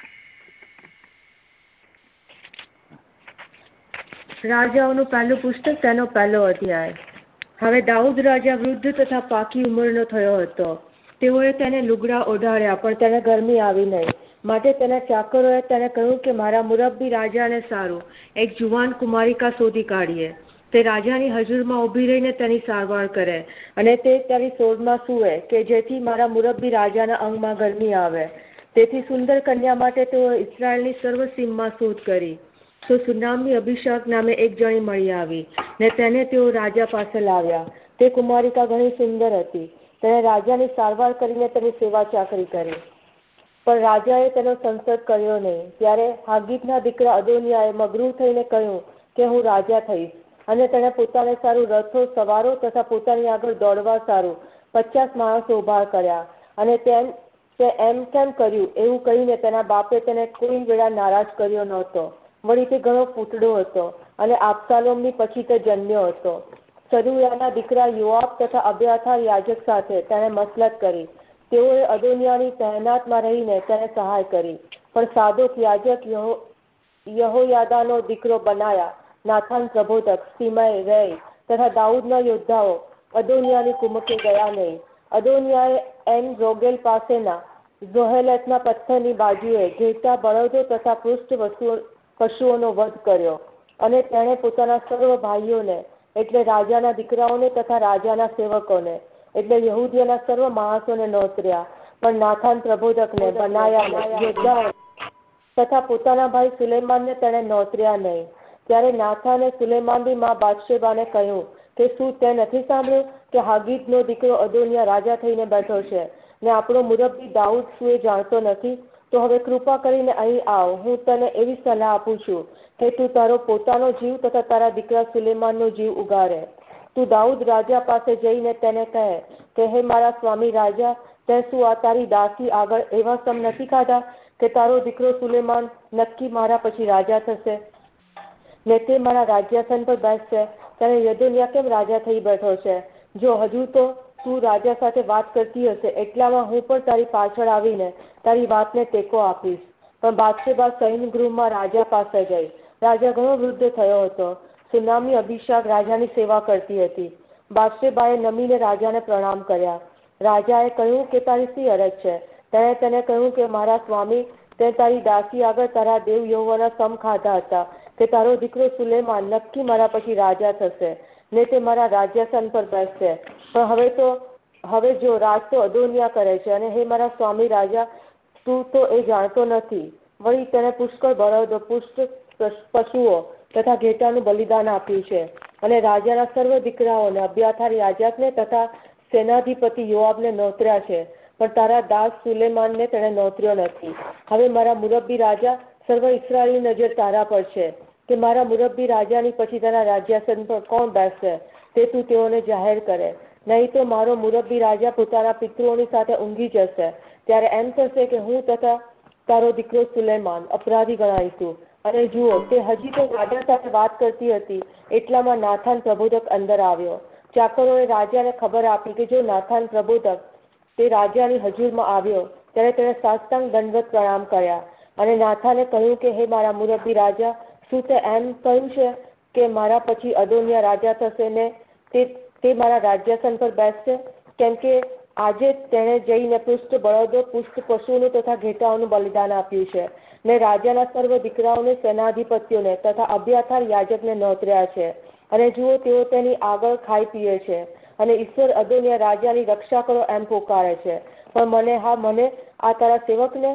રાજાઓનું પહેલું પુસ્તક તેનો પહેલો અધ્યાય. હવે દાઉદ રાજા વૃદ્ધ તથા પાકી ઉંમરનો થયો હતો. તેઓએ તેને લુગડા ઓઢાડ્યા પણ તેને ગરમી આવી નહીં. માટે તેના ચાકરોએ તેને કહ્યું કે મારા મુરબ્બી રાજાને સારું એક જુવાન કુમારિકા શોધી કાઢીએ. તે રાજાની હજુરમાં ઊભી રહીને તેની સારવાર કરે અને તે તેની શોધમાં સૂવે કે જેથી મારા મુરબ્બી રાજાના અંગમાં ગરમી આવે. તેથી સુંદર કન્યા માટે તેઓ ઇસરાયેલની સર્વ સીમમાં શોધ કરી. તો સુનામની અભિષેક નામે એક જણી મળી આવી ને તેને તેઓ રાજા પાસે લાવ્યા. તે કુમારિકા ઘણી સુંદર હતી. તેણે રાજાની સારવાર કરીને તેની સેવા ચાકરી કરી. પણ રાજાએ તેનો સંસર્ગ કર્યો નહીં. ત્યારે હાગીતના દીકરા અદોનિયાએ મગરૂ થઈને કહ્યું કે હું રાજા થઈશ અને તેણે પોતાને સારું રથો સવારો તથા પોતાની આગળ દોડવા સારું 50 માણસો ઉભા કર્યા. અને તે એમ કેમ કર્યું એવું કહીને તેના બાપે તેને કોઈ વેળા નારાજ કર્યો નહોતો. વળી તે ઘણો ફૂટડો હતો અને આબશાલોમની પછી તે જન્મ્યો હતો. સરૂયાના દીકરા યોઆબ તથા અબ્યાથાર યાજક સાથે તેણે મસલત કરી. તેઓએ અદોનિયાની તહેનાતમાં રહીને તેને સહાય કરી. પણ સાદોક યાજક યહોયાદાનો દીકરો બનાયા, નાથાન પ્રબોધક, સિમાઈ, રેય તથા દાઉદના યોદ્ધાઓ અદોનિયાની કુમકે ગયા નહીં. અદોનિયાએ એન રોગેલ પાસેના ઝોહેલતના પથ્થરની બાજુએ ઘેટા બળદો તથા પૃષ્ઠ પશુઓનો વધ કર્યો. અને તેણે પોતાના સર્વ ભાઈઓને એટલે રાજાના દીકરાઓને તથા રાજાના સેવકોને એટલે યહૂદીઓના સર્વ માણસોને નોતર્યા. પણ નાથાન પ્રબોધકને, બનાયાને, યોદ્ધાઓ તથા પોતાના ભાઈ સુલેમાનને તેણે નોતર્યા નહીં. ત્યારે નાથાને સુલેમાનની માં બાદશેબાને કહ્યું કે શું તે નથી સાંભળ્યું કે હાગીદનો દીકરો અદોનિયા રાજા થઈને બેઠો છે ને આપણો મુરબ્બી દાઉદ શું એ જાણતો નથી? તો હવે કૃપા કરીને અહીં આવ. હું તને એવી સલાહ આપું છું કે તું તારો પોતાનો જીવ તથા તારા દીકરા સુલેમાનનો જીવ ઉગારે. તું દાઉદ રાજા પાસે જઈને તેને કહે કે હે મારા સ્વામી રાજા, તે શું આ તારી દાસી આગળ એવા સમ નથી ખાધા કે તારો દીકરો સુલેમાન નક્કી મારા પછી રાજા થશે ને તે મારા રાજ્યાસન પર બેસશે? ત્યારે યદોનિયા કેમ રાજા થઈ બેઠો છે? જો હજુ તો તું રાજા સાથે વાત કરતી હશે એટલામાં હું પણ તારી પાછળ આવીને તારી વાતને ટેકો આપીશ. પણ બાદશેબા સૈન્ય ગૃહમાં રાજા પાસે ગઈ. રાજા ઘણો વૃદ્ધ થયો હતો. સુનામી અભિષાક રાજાની સેવા કરતી હતી. બાદશેબાએ નમીને રાજાને પ્રણામ કર્યા. રાજાએ કહ્યું કે તારી શી અરજ છે? તેણે તેને કહ્યું કે મારા સ્વામી, તે તારી દાસી આગળ તારા દેવ યહોવાના સમ ખાધા હતા કે તારો દીકરો સુલેમાન નક્કી મારા પછી રાજા થશે ને તે મારા રાજ્યાસન પર બેસશે. પણ હવે જો રાજ તો અદોનિયા કરે છે અને હે મારા સ્વામી રાજા, તું તો એ જાણતો નથી. વળી તેને પુષ્કળ બળદો, પુષ્ટ પશુઓ તથા ઘેટાનું બલિદાન આપ્યું છે. અને રાજાના સર્વ દીકરાઓને અબ્યાથાર યાજકને તથા સેનાધિપતિ યોઆબને નોતર્યા છે. પણ તારા દાસ સુલેમાનને તેણે નોતર્યો નથી. હવે મારા મુરબ્બી રાજા, સર્વ ઇસ્રાયેલની નજર તારા પર છે કે મારા મુરબ્બી રાજાની પછી તેના રાજ્યાસન પર કોણ બેસશે તે તું તેઓને જાહેર કરે. નહીં તો મારો મુરબ્બી રાજા પોતાના પિતૃઓની સાથે ઊંઘી જશે. ત્યારે એમ થશે કે હું તથા તારો દીકરો સુલેમાન અપરાધી ગણાઈશું. અને જુઓ, તે હજી તો રાજા સાથે વાત કરતી હતી એટલામાં નાથાન પ્રબોધક અંદર આવ્યો. ચાકરોએ રાજાને ખબર આપી કે જો નાથાન પ્રબોધક તે રાજાની હજુરમાં આવ્યો ત્યારે તેણે સાષ્ટાંગ દંડવત પ્રણામ કર્યા. અને નાથાને કહ્યું કે હે મારા મુરબ્બી રાજા, શું તે એમ કહ્યું છે કે મારા પછી અદોનિયા રાજા થશે ને તે મારા રાજ્યાસન પર બેસશે? કેમ કે આજે તેણે જઈને પૃષ્ઠ બળદો, પુષ્ટ પશુઓનું તથા ઘેટાઓનું બલિદાન આપ્યું છે ને રાજાના સર્વ દીકરાઓને, સેનાધિપતિઓને તથા અબ્યાથાર યાજકને નોતર્યા છે. અને જુઓ, તેઓ તેની આગળ ખાઈ પીએ છે અને ઈશ્વર અદોનિયા રાજાની રક્ષા કરો એમ પોકારે છે. પણ મને આ તારા સેવકને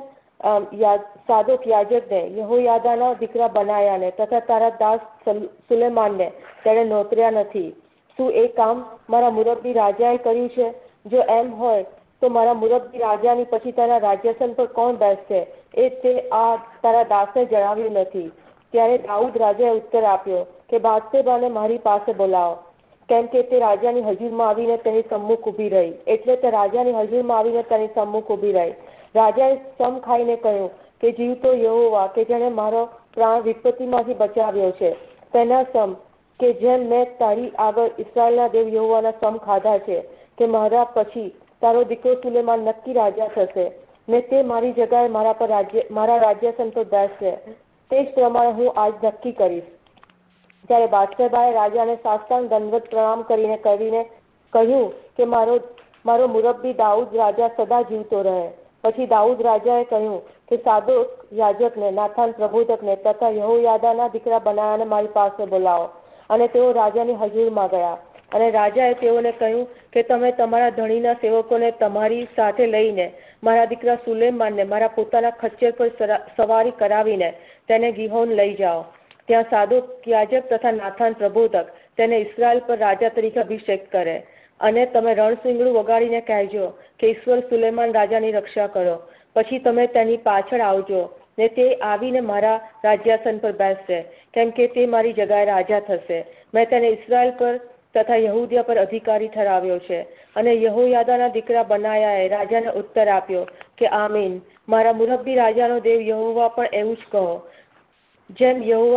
સાદોક યાજકને, યહોયાદાના દીકરા બનાયાને તથા તારા દાસ સુલેમાનને તેણે નોતર્યા નથી. શું એ કામ મારા મુરબ્બી રાજાએ કર્યું છે? જો એમ હોય તો મારા મુરબ્બી રાજાની પછી તારા રાજ્યાસન પર કોણ બેસશે એ તે આ તારા દાસને જણાવ્યું નથી. ત્યારે દાઉદ રાજાએ ઉત્તર આપ્યો કે બાદશેબાને મારી પાસે બોલાવો. કેમ કે તે રાજાની હજુરમાં આવીને તેની સમ્મુખ ઉભી રહી. એટલે તે રાજાની હજુરમાં આવીને તેની સમ્મુખ ઉભી રહી. રાજાએ સમ ખાઈને કહ્યું કે જીવતો યહોવા, કે જેણે મારો પ્રાણ વિપત્તિમાંથી બચાવ્યો છે, તેના સમ કે જેમ મેં તારી આગળ ઇસ્રાયેલના દેવ યહોવાના સમ ખાધા છે કે મારા પછી તારો દીકરો સુલેમાન નક્કી રાજા થશે ને તે મારી જગાએ મારા રાજ્યાસન પર બેસશે. તે જ પ્રમાણે હું આજ નક્કી કરીશ. ત્યારે બાદશેબાએ રાજાને સાષ્ટાંગ દંડવત પ્રણામ કરીને કહ્યું કે મારો મુરબ્બી દાઉદ રાજા સદા જીવતો રહે. પછી દાઉદ રાજાએ કહ્યું કે સાદોક યાજકને, નાથાન પ્રબોધકને તથા યહોયાદાના દીકરા બનાયાને મારી પાસે બોલાવો. અને તેઓ રાજાની હજુરમાં ગયા. અને રાજાએ તેઓને કહ્યું કે તમે તમારા ધણીના સેવકોને તમારી સાથે લઈને મારા દીકરા સુલેમાનને મારા પોતાના ખચ્ચર પર સવારી કરાવીને તેને ગિહોન લઈ જાઓ. ત્યાં સાદોક યાજક તથા નાથાન પ્રબોધક તેને ઇસ્રાયેલ પર રાજા તરીકે અભિષેક કરે. અને તમે રણસિંગડું વગાડીને કહેજો કે ઈશ્વર સુલેમાન રાજાની રક્ષા કરો. પછી તમે તેની પાછળ આવજો ને તે આવીને મારા રાજ્યાસન પર બેસશે, કેમ કે તે મારી જગાએ રાજા થશે. મેં તેને ઇસ્રાએલ પર તથા યહૂદિયા પર અધિકારી ઠરાવ્યો છે. અને યહોયાદાના દીકરા બનાયાએ રાજાને ઉત્તર આપ્યો કે આમીન. મારા મુરબ્બી રાજાનો દેવ યહોવા પણ એવું જ કહો. જેમ યહોવા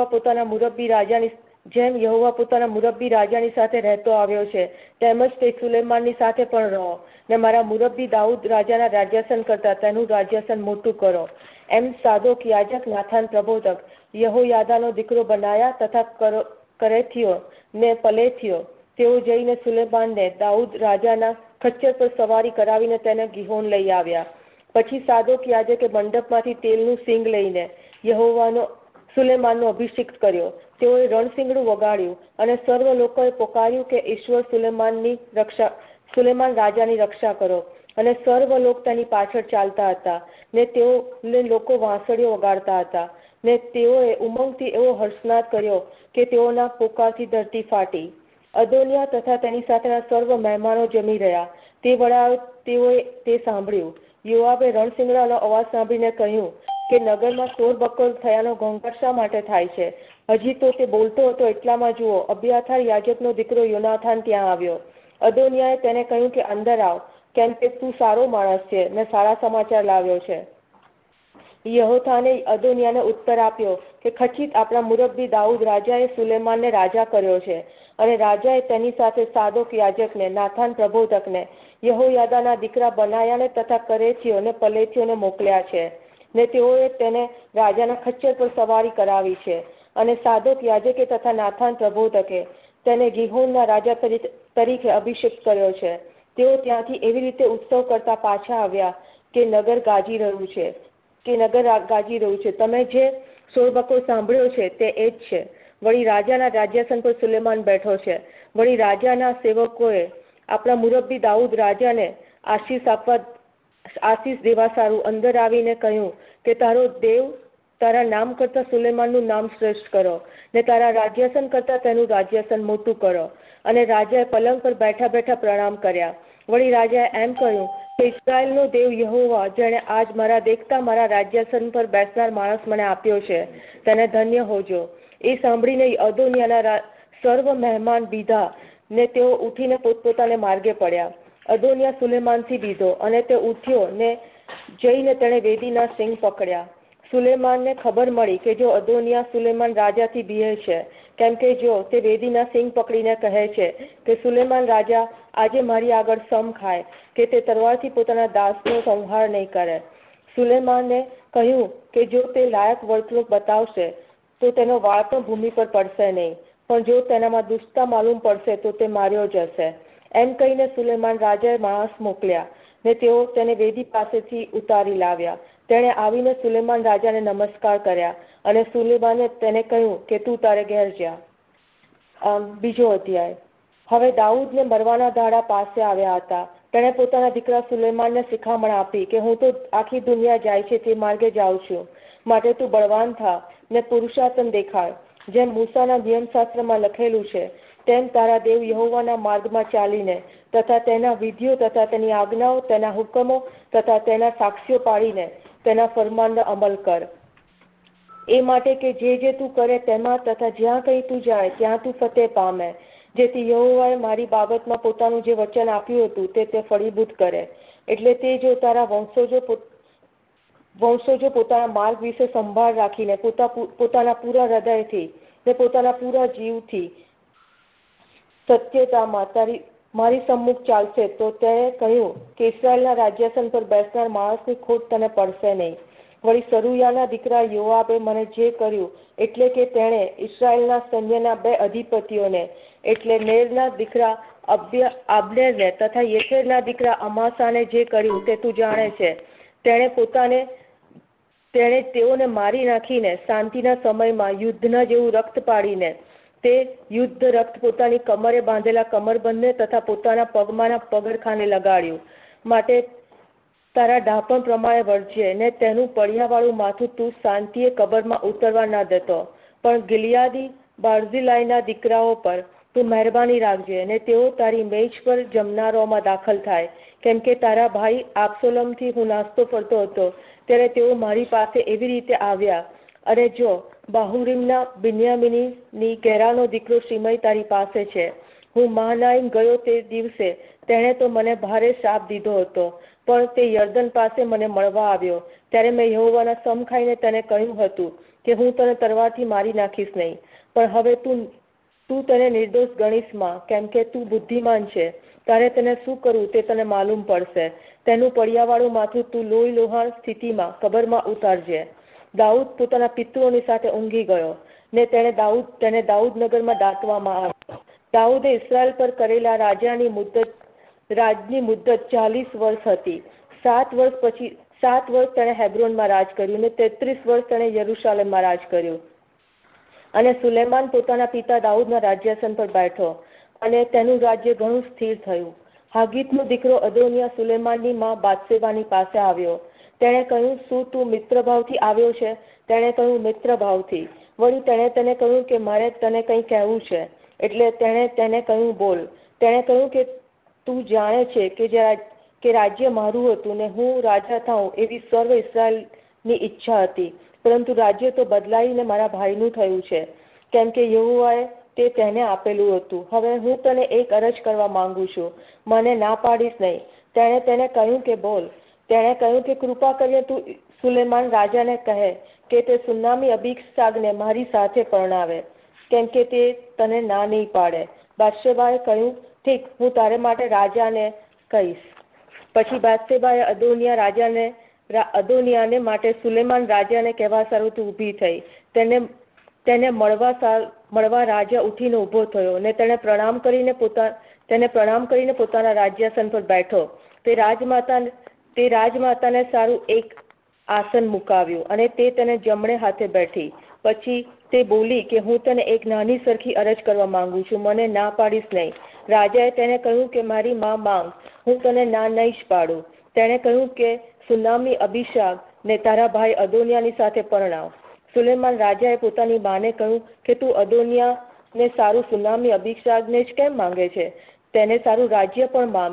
પોતાના મુરબ્બી રાજાની સાથે રહેતો આવ્યો છે, તેમજ તે સુલેમાનની સાથે પણ રહો, ને મારા મુરબ્બી દાઉદ રાજાના રાજ્યાસન કરતા તેનું રાજ્યાસન મોટું કરો. એમ સાદોક યાજક, નાથાન પ્રબોધક, યહોયાદાનો દીકરો બનાયા તથા કરેથિયો ને પલેથિયો, તેઓ જઈને સુલેમાનને દાઉદ રાજાના ખચ્ચર પર સવારી કરાવીને તેને ગિહોન લઈ આવ્યા. પછી સાદોક યાજકે મંડપમાંથી તેલનું સિંગ લઈને સુલેમાનનો અભિષેક કર્યો. તેઓએ રણસિંગડું વગાડ્યું અને સર્વ લોકોએ પોકાર્યું કે ઈશ્વર સુલેમાન રાજાની રક્ષા કરો. અને સર્વ લોક તેની પાછળ ચાલતા હતા, ને તેઓને લોકો વાંસળીઓ વગાડતા હતા. ને તેઓએ ઉમંગથી એવો હર્ષનાદ કર્યો કે તેઓના પોકારથી ધરતી ફાટી. અદોનિયા તથા તેની સાથેના સર્વ મહેમાનો જમી રહ્યા. તે વડાએ તેઓએ તે સાંભળ્યું. યોઆબે રણસિંગડાનો અવાજ સાંભળીને કહ્યું કે નગરમાં શોરબકોર થયાનો ઘોંઘાટ શા માટે થાય છે? હજી તો તે બોલતો હતો એટલામાં જુઓ, અબ્યાથાર યાજકનો દીકરો યોનાથાન ત્યાં આવ્યો. અદોનિયાએ તેને કહ્યું કે અંદર આવ, કેમ કે તું સારો માણસ છે ને સારા સમાચાર લાવ્યો છે. યહોથાને અદોનિયાને ઉત્તર આપ્યો કે ખચિત આપણા મુરબ્બી દાઉદ રાજાએ સુલેમાનને રાજા કર્યો છે. અને રાજાએ તેની સાથે સાદોક યાજકને, નાથાન પ્રબોધકને, યહોયાદાના દીકરા બનાયાને તથા કરેથિયો ને પલેથિયોને મોકલ્યા છે. ને તેઓએ તેને રાજાના ખચ્ચર પર સવારી કરાવી છે. અને સાદોક યાજકે તથા નાથાન પ્રબોધકે તેને ગિહોનના રાજા તરીકે અભિષેક કર્યો છે. તેઓ ત્યાંથી એવી રીતે ઉત્સવ કરતા પાછા આવ્યા કે નગર ગાજી રહ્યું છે. તમે જે શોરબકોર સાંભળ્યો છે તે એ જ છે. વળી રાજાના રાજ્યાસન પર સુલેમાન બેઠો છે. વળી રાજાના સેવકોએ આપણા મુરબ્બી દાઉદ રાજાને આશીષ દેવા સારું અંદર આવીને કહ્યું કે તારો દેવ તારા નામ કરતા સુલેમાનનું નામ શ્રેષ્ઠ કરો, ને તારા રાજ્યાસન કરતા તેનું રાજ્યાસન મોટું કરો. અને રાજાએ પલંગ પર બેઠા બેઠા પ્રણામ કર્યા. વળી રાજાએ એમ કહ્યું કે ઇસ્રાએલનો દેવ યહોવા, જેણે આજ મારા દેખતા મારા રાજ્યાસન પર બેસનાર માણસ મને આપ્યો છે, તેને ધન્ય હોજો. એ સાંભળીને અદોનિયાના સર્વ મહેમાન બીધા, ને તેઓ ઉઠીને પોતપોતાને માર્ગે પડ્યા. અદોનિયા સુલેમાનથી બીધો, અને તે ઉઠ્યો ને જઈને તેણે વેદીના સિંગ પકડ્યા. સુલેમાનને ખબર મળી કે જો અદોનિયા સુલેમાન રાજાથી બીહે છે, કેમ કે જો તે વેદીના સિંગ પકડીને કહે છે કે સુલેમાન રાજા આજે મારી આગળ સમ ખાય, કે તે તલવારથી પોતાના દાસનો સંહાર નહીં કરે. સુલેમાને કહ્યું કે જો તે લાયક વર્તણૂક બતાવશે તો તેનો વાળ પણ ભૂમિ પર પડશે નહીં, પણ જો તેનામાં દુષ્ટતા માલુમ પડશે તો તે માર્યો જશે. એમ કહીને સુલેમાન રાજાએ માણસ મોકલ્યા, ને તેઓ તેને વેદી પાસેથી ઉતારી લાવ્યા. તેણે આવીને સુલેમાન રાજાને નમસ્કાર કર્યા, અને સુલેમાને તેને કહ્યું કે તું તારે ઘેર જા. બીજો અધ્યાય. હવે દાઉદને મરવાના દાડા પાસે આવ્યા હતા. તેણે પોતાના દીકરા સુલેમાનને શિખામણ આપી કે હું તો આખી દુનિયા જાય છે તે માર્ગે જાઉં છું, માટે તું બળવાન થા ને પુરુષાર્થન દેખાડ. જેમ મૂસાના નિયમશાસ્ત્રમાં લખેલું છે તેમ તારા દેવ યહોવાના માર્ગમાં ચાલીને તથા તેના વિધિઓ તથા તેની આજ્ઞાઓ, તેના હુકમો તથા તેના સાક્ષીઓ પાડીને તેના ફરમાનનો અમલ કર. એ માટે કે જે તું કરે તેમાં તથા જ્યાં કંઈ તું જાય ત્યાં તું ફતેહ પામે, જેથી યહોવાએ મારી બાબતમાં પોતાનું જે વચન આપ્યું હતું તે ફળીભૂત કરે. એટલે તે જો તારા વંશજો પોતાના માર્ગ વિશે સંભાળ રાખીને પોતાના પૂરા હૃદયથી ને પોતાના પૂરા જીવથી સત્યતામાં મારી સમ્મુખ ચાલશે, તો તેણે કહ્યું કે ઇસ્રાએલના રાજ્યાસન પર બેસનાર માણસની ખોટ તને પડશે નહીં. વળી સરુયાના દીકરા યોઆબે મને જે કર્યું, એટલે કે તેણે ઇસ્રાએલના સૈન્યના 2 અધિપતિઓને, એટલે નેરના દીકરા આબ્નેરને તથા યેથેરના દીકરા અમાસાને જે કર્યું તે તું જાણે છે. તેણે તેઓને મારી નાખીને શાંતિના સમયમાં યુદ્ધના જેવું રક્ત પાડીને તે યુદ્ધ રક્ત પોતાની કમરે બાંધેલા કમરબંધને તથા પોતાના પગમાંના પગરખાને લગાડ્યું. માટે તારા ડાપણ પ્રમાણે વર્જે, ને તેનું પડિયાવાળું માથું તું શાંતિએ કબરમાં ઉતરવા ન દેતો, પણ ગિલિયાદી બાર્ઝિલાઈના દીકરાઓ પર તું મહેરબાની રાખજે અને તેઓ તારી મેજ પર જમનારોમાં દાખલ થાય, કેમ કે તારા ભાઈ આબસોલમથી હું નાસ્તો કરતો હતો ત્યારે તેઓ મારી પાસે એવી રીતે આવ્યા. અને જો બાહુરીમના બિન્યામીની ગેરાનો દીકરો શિમઈ તારી પાસે છે. હું મહાનાઈમ ગયો તે દિવસે તેણે તો મને ભારે શાપ દીધો હતો, પણ તે યર્દન પાસે મને મળવા આવ્યો ત્યારે મેં યહોવાના સમ ખાઈને તેને કહ્યું હતું કે હું તને તલવારથી મારી નાખીશ નહીં, પણ હવે તું તને નિર્દોષ ગણીશમાં, કેમ કે તું બુદ્ધિમાન છે. તારે તેને શું કરવું તે તને માલુમ પડશે. તેનું પડિયાવાળું માથું તું લોહી લોહાણ સ્થિતિમાં કબરમાં ઉતારજે. દાઉદ પોતાના પિતૃઓની સાથે ઊંઘી ગયો ને તેને દાઉદનગરમાં દાટવામાં આવ્યો. દાઉદે ઇસ્રાયલ પર કરેલા રાજની મુદ્દત 40 વર્ષ હતી. 7 વર્ષ તેણે હેબ્રોનમાં રાજ કર્યું અને 33 વર્ષ તેણે યરૂશાલેમમાં રાજ કર્યું. અને સુલેમાન પોતાના પિતા દાઉદના રાજ્યાસન પર બેઠો અને તેનું રાજ્ય ઘણું સ્થિર થયું. હાગીતનો દીકરો અદોનિયા સુલેમાનની માં બાદશેબાની પાસે આવ્યો. તેણે કહ્યું, શું તું મિત્રભાવથી આવ્યો છે? તેણે કહ્યું, મિત્રભાવથી. વળી તેણે તેને કહ્યું કે મારે તને કંઈ કહેવું છે. એટલે તેણે તેને કહ્યું, બોલ. તેણે કહ્યું કે તું જાણે છે કે રાજ્ય મારું હતું ને હું રાજા થાઉં એવી સર્વ ઇસ્રાયલની ઈચ્છા હતી, પરંતુ રાજ્ય તો બદલાઈને મારા ભાઈનું થયું છે, કેમ કે યહોવાએ તે તેને આપેલું હતું. હવે હું તને એક અરજ કરવા માંગુ છું, મને ના પાડીશ નહીં. તેણે તેને કહ્યું કે બોલ. તેણે કહ્યું કે કૃપા કરીને તું સુલેમાન રાજાને કહે કે તે સુન્નામી અબીશાગને મારી સાથે પરણાવે, કેમ કે તે તને ના નહીં પાડે. બાદશેબાએ કહ્યું, ઠીક, હું તારે માટે રાજાને કહીશ. પછી બાદશેબાએ અદોનિયાને માટે સુલેમાન રાજાને કહેવા સારું ઊભી થઈ. તેને મળવા રાજા ઉઠીને ઊભો થયો અને તેને પ્રણામ કરીને પોતાના રાજ્યાસન પર બેઠો. તે રાજમાતાને સારું એક આસન મુકાવ્યું અને તે તેને જમણે હાથે બેઠી. પછી તે બોલી કે હું તને એક નાની સરખી અરજ કરવા માંગુ છું, મને ના પાડીશ નહીં. રાજાએ તેને કહ્યું કે મારી માં માંગ, હું તને ના નહીં જ પાડું. તેણે કહ્યું કે સુનામી અબીશાગ ને તારા ભાઈ અદોનિયાની સાથે પરણાવ. સુલેમાન રાજાએ પોતાની માને કહ્યું કે તું અદોનિયાને સારું સુનામી અબીશાગને જ કેમ માંગે છે? તેને સારું રાજ્ય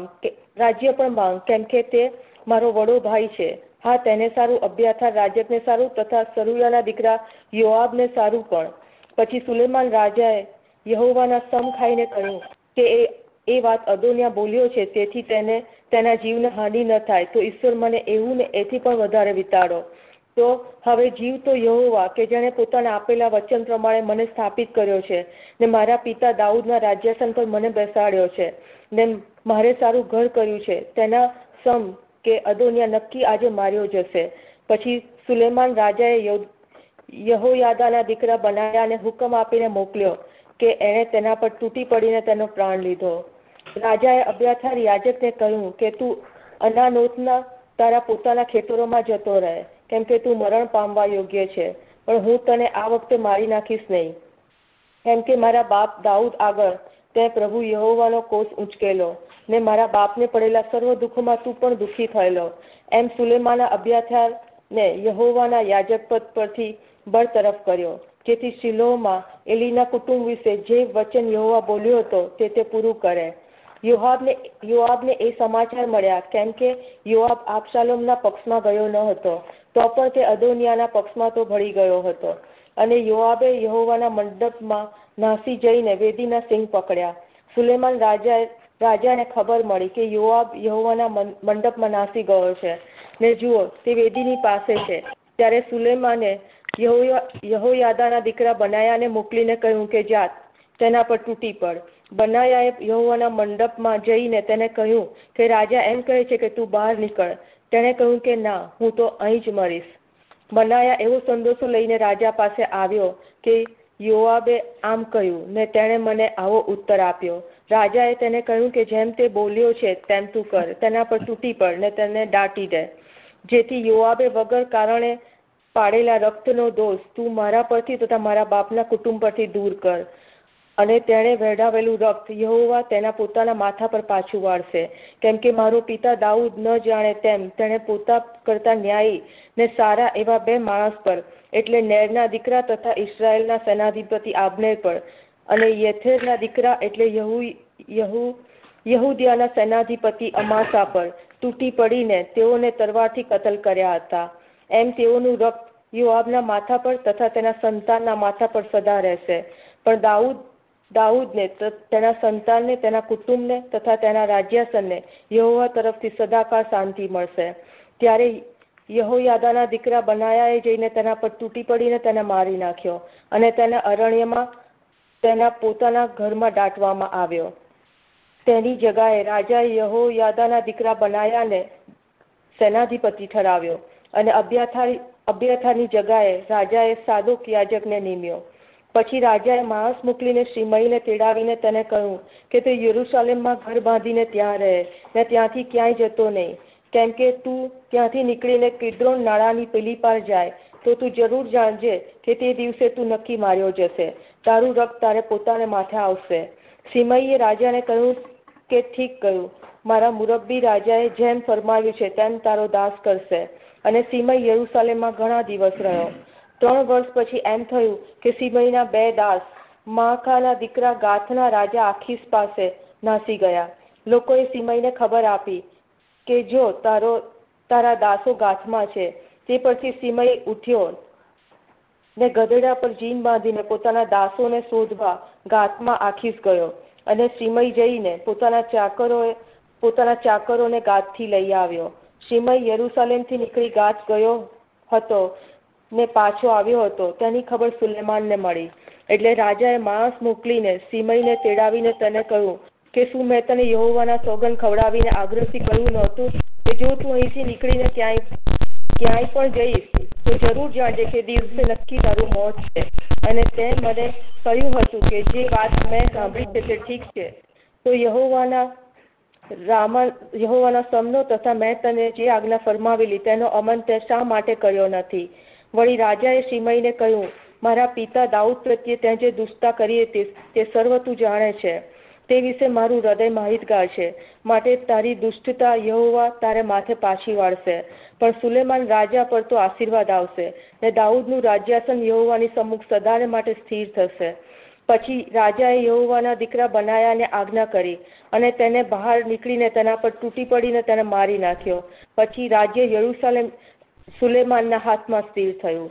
પણ માંગ, કેમ કે તે મારો વડો ભાઈ છે. હા, તેને સારું અબ્યાથાર રાજકને સારું તથા સરુયાના દીકરા યોઆબને સારું પણ. પછી સુલેમાન રાજાએ યહોવાના સમ ખાઈને કહ્યું કે એ વાત અદોનિયા બોલ્યો છે, તેથી તેના જીવને હાનિ ન થાય તો ઈશ્વર મને એવું ને એથી પણ વધારે વિતાડો. તો હવે જીવ તો યહોવા કે જેણે પોતાના આપેલા વચન પ્રમાણે મને સ્થાપિત કર્યો છે ને મારા પિતા દાઉદના રાજ્યાસન પર મને બેસાડ્યો છે ને મારે સારું ઘર કર્યું છે, તેના સમ કે અદોનિયા નક્કી આજે માર્યો જશે. પછી સુલેમાન રાજાએ યહોયાદાના દીકરા બનાયાને હુકમ આપીને મોકલ્યો કે એણે તેના પર તૂટી પડીને તેનો પ્રાણ લીધો. રાજાએ અબ્યાથાર યાજકને કહ્યું કે તું અનાનોતના તારા પોતાના ખેતરોમાં જતો રહે, કેમ કે તું મરણ પામવા યોગ્ય છે, પણ હું તને આ વખતે મારી નાખીશ નહીં, કેમ કે મારા બાપ દાઉદ આગળ તે પ્રભુ યહોવાનો કોષ ઉંચકેલો ને મારા બાપને પડેલા સર્વ દુઃખોમાં તું પણ દુઃખી થયેલો. એમ સુલેમાના અબ્યાથારને યહોવાના યાજક પદ પરથી બરતરફ કર્યો, જેથી શિલોહમાં એલીના કુટુંબ વિશે જે વચન યહોવા બોલ્યો હતો તે પૂરું કરે. યોઆબને એ સમાચાર મળ્યા, કેમ કે યોઆબ આબશાલોમના પક્ષમાં ગયો ન હતો, તો પણ તે અદોનિયાના પક્ષમાં તો ભળી ગયો હતો. અને યોઆબે યહોવાના મંડપમાં નાસી જઈને વેદીના સિંગ પકડ્યા. સુલેમાન રાજાને ખબર મળી કે યોઆબ યહોવાના મંડપમાં નાસી ગયો છે ને જુઓ તે વેદીની પાસે છે. ત્યારે સુલેમાને યહોયાદાના દીકરા બનાયાને મોકલીને કહ્યું કે જા, તેના પર તૂટી પડ. બનાયાએ યહોવાના મંડપમાં જઈને તેને કહ્યું કે રાજા એમ કહે છે કે તું બહાર નીકળ. તેણે કહ્યું કે ના, હું તો અહીં જ મરીશ. બનાયા એવો સંદેશો લઈને રાજા પાસે આવ્યો કે યોઆબે આમ કહ્યું ને તેણે મને આવો ઉત્તર આપ્યો. રાજાએ તેને કહ્યું કે જેમ તે બોલ્યો છે તેમ તું કર, તેના પર તૂટી પડ ને તેને દાટી દે, જેથી યોઆબે વગર કારણે પાડેલા રક્તનો દોષ તું મારા પરથી તથા મારા બાપના કુટુંબ પરથી દૂર કર. અને તેણે વહેડાવેલું રક્ત યહોવા તેના પોતાના માથા પર પાછું વાળશે, કેમ કે મારો પિતા દાઉદ ન જાણે તેમ તેણે પોતા કરતા ન્યાયી ને સારા એવા બે માણસ પર, એટલે નેરના દીકરા તથા ઇસ્રાયેલના સેનાધિપતિ આબનેર પર અને યેથેરના દીકરા એટલે યહૂદિયાના સેનાધિપતિ અમાસા પર તૂટી પડીને તેઓને તલવારથી કતલ કર્યા હતા. એમ તેઓનું રક્ત યોઆબના માથા પર તથા તેના સંતાનના માથા પર સદા રહેશે. પણ દાઉદને, તેના સંતાનને, તેના કુટુંબને તથા તેના રાજ્યાસનને યહોવા તરફથી સદાકાળ શાંતિ મળશે. ત્યારે યહોયાદાના દીકરા બનાયાએ જઈને તેના પર તૂટી પડીને તેને મારી નાખ્યો અને તેને અરણ્યમાં તેના પોતાના ઘરમાં દાટવામાં આવ્યો. તેની જગાએ રાજાએ યહોયાદાના દીકરા બનાયાને સેનાધિપતિ ઠરાવ્યો અને અબ્યાથારની જગાએ રાજાએ સાદોક યાજકને નિમ્યો. પછી રાજાએ માણસ મોકલીને શિમઈને તેડાવીને તેને કહ્યું કે તે યરૂશાલેમમાં ઘર બાંધીને ત્યાં રહે ને ત્યાંથી ક્યાંય જતો નહીં, કેમ કે તું ત્યાંથી નીકળીને કિદ્રોન નાળાની પેલી પાર જાય તો તું જરૂર જાણજે કે તે દિવસે તું નક્કી માર્યો જશે, તારું રક્ત તારે પોતાને માથે આવશે. શિમઈએ રાજાને કહ્યું કે ઠીક કહ્યું, મારા મુરબ્બી રાજાએ જેમ ફરમાવ્યું છે તેમ તારો દાસ કરશે. અને શિમઈ યરૂશાલેમમાં ઘણા દિવસ રહ્યો. 3 વર્ષ પછી એમ થયું કે શિમઈના 2 દાસ માકાના દીકરા ગાથના રાજા આખીસ પાસે નાસી ગયા. લોકોએ શિમઈને ખબર આપી કે જો તારા દાસો ગાથમાં છે. તે પછી શિમઈ ઉઠ્યો ને ગધેડા પર જીન બાંધીને પોતાના દાસોને શોધવા ગાથમાં આખીસ ગયો. અને શિમઈ જઈને પોતાના ચાકરોને ગાથથી લઈ આવ્યો. શિમઈ યરૂશાલેમથી નીકળી ગાથ ગયો હતો ને પાછો આવ્યો હતો. તેની ખબર સુલેમાનને મળી. એટલે રાજાએ માણસ મોકલીને શિમઈને તેડાવીને તેને કહ્યું કે શું મેં તને યહોવાના સોગંદ ખવડાવીને આગ્રહથી કહ્યું નહોતું કે જો તું અહીંથી નીકળીને ક્યાંય પણ જઈશ તો જરૂર જાણજે કે દિવસે નક્કી તારું મોત છે. અને તે મને કહ્યું હતું કે જે વાત મેં સાંભળી છે તે ઠીક છે, તો યહોવાના સમનો તથા મેં તને જે આજ્ઞા ફરમાવેલી તેનો અમલ તે શા માટે કર્યો નથી? વળી રાજાએ શિમઈને કહ્યું, મારા પિતા દાઉદ પ્રત્યે તે જે દુષ્ટતા કરી હતી તે સર્વ તું જાણે છે. તે વિશે મારું હૃદય માહિતગાર છે. માટે તારી દુષ્ટતા યહોવા તારે માથે પાછી વાળશે. પણ સુલેમાન રાજા પર તો આશીર્વાદ આવશે ને દાઉદનું રાજ્યાસન યહોવાની સમ્મુખ સદાને માટે સ્થિર થશે. પછી રાજાએ યહોવાના દીકરા બનાયાને આજ્ઞા કરી અને તેને બહાર નીકળીને તેના પર તૂટી પડીને તેને મારી નાખ્યો. પછી રાજ્ય યરૂશાલેમ સુલેમાનના હાથમાં સ્થિર થયું.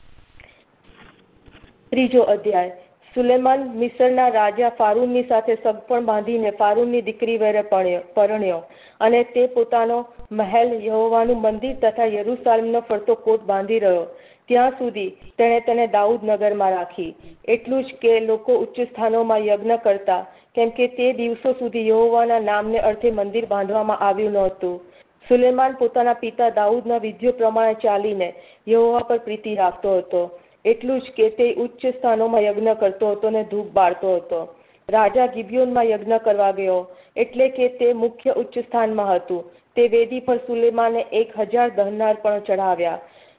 3 અધ્યાય. સુલેમાન મિસરના રાજા ફારૂનની સાથે સગપણ બાંધીને ફારૂનની દીકરી વેરે પરણ્યો અને તે પોતાનો મહેલ, યહોવાનું મંદિર તથા યરૂશાલેમનો ફરતો કોટ બાંધી રહ્યો ત્યાં સુધી તેણે તેને દાઉદ નગરમાં રાખી. એટલું જ કે લોકો ઉચ્ચ સ્થાનોમાં યજ્ઞ કરતા, કેમ કે તે દિવસો સુધી યહોવાના નામને અર્થે મંદિર બાંધવામાં આવ્યું નહોતું. સુલેમાન પોતાના પિતા દાઉદના વિધિઓ પ્રમાણે ચાલીને યહોવા પર પ્રીતિ રાખતો હતો. એટલું જ કે તે ઉચ્ચ સ્થાનોમાં યજ્ઞ કરતો હતો ને ધૂપ બાળતો હતો. રાજા ગિબિયોનમાં યજ્ઞ કરવા ગયો, એટલે કે તે મુખ્ય ઉચ્ચ સ્થાનમાં હતું. તે વેદી પર સુલેમાને 1000 દહનાર પણ ચઢાવ્યા.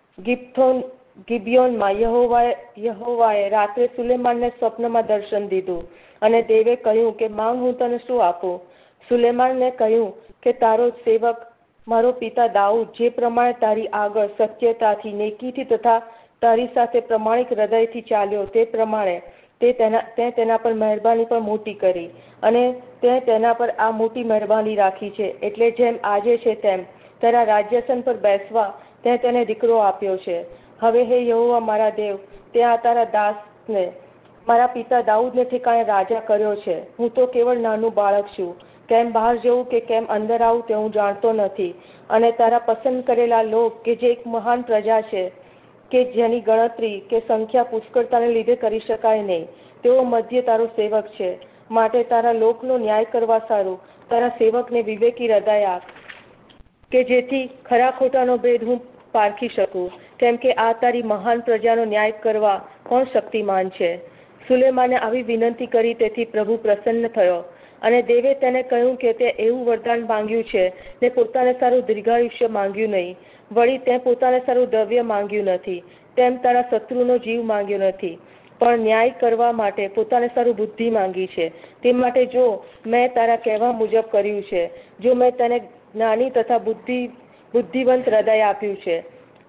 ગિબિયોનમાં યહોવાએ રાત્રે સુલેમાનને સ્વપ્નમાં દર્શન દીધું અને દેવે કહ્યું કે માંગ, હું તને શું આપું? સુલેમાનને કહ્યું કે તારો સેવક મારો પિતા દાઉદ જે પ્રમાણે તારી આગળ સત્યતાથી, નેકીથી તથા તારી સાથે પ્રમાણિક હૃદયથી ચાલ્યો તે પ્રમાણે તે તેના પર મહેરબાની પણ મોટી કરી અને તે તેના પર આ મોટી મહેરબાની રાખી છે. એટલે જેમ આજે છે તેમ તારા રાજ્યાસન પર બેસવા તે તેને દીકરો આપ્યો છે. હવે હે યહોવા મારા દેવ, તે આ તારા દાસને મારા પિતા દાઉદને ઠેકાણે રાજા કર્યો છે. હું તો કેવળ નાનું બાળક છું. કેમ બહાર જવું કે કેમ અંદર આવું તે હું જાણતો નથી. અને તારા પસંદ કરેલા લોક કે જે એક મહાન પ્રજા છે કે જેની ગણતરી કે સંખ્યા પુષ્કળતાને લીધે કરી શકાય નહીં, તેઓ મધ્ય તારો સેવક છે. માટે તારા લોકનો ન્યાય કરવા સારું તારા સેવકને વિવેકી હૃદય આપ, કે જેથી ખરા ખોટાનો ભેદ હું પારખી શકું. કેમ કે આ તારી મહાન પ્રજાનો ન્યાય કરવા કોણ શક્તિમાન છે? સુલેમાને આવી વિનંતી કરી, તેથી પ્રભુ પ્રસન્ન થયો અને દેવે તેને કહ્યું કે તે એવું વરદાન માંગ્યું છે ને પોતાને સારું દીર્ઘાયુષ્ય માંગ્યું નહીં. વળી તે પોતાને સારું દ્રવ્ય માંગ્યું નથી, તેમ તારા શત્રુનો જીવ માંગ્યો નથી, પણ ન્યાય કરવા માટે પોતાને સારું બુદ્ધિ માંગી છે. તે માટે જો મેં તારા કહેવા મુજબ કર્યું છે, જો મેં તને જ્ઞાની તથા બુદ્ધિવંત હૃદય આપ્યું છે,